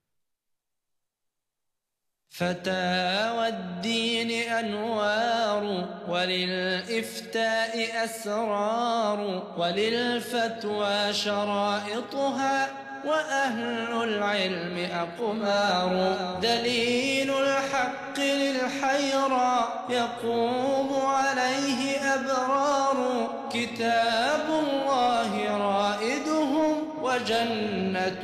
فتاوى الدين أنوار، وللإفتاء أسرار، وللفتوى شرائطها، وأهل العلم أقمار. دليل الحق للحيرى يقوم عليه أبرار، كتاب الله رائدهم وجنة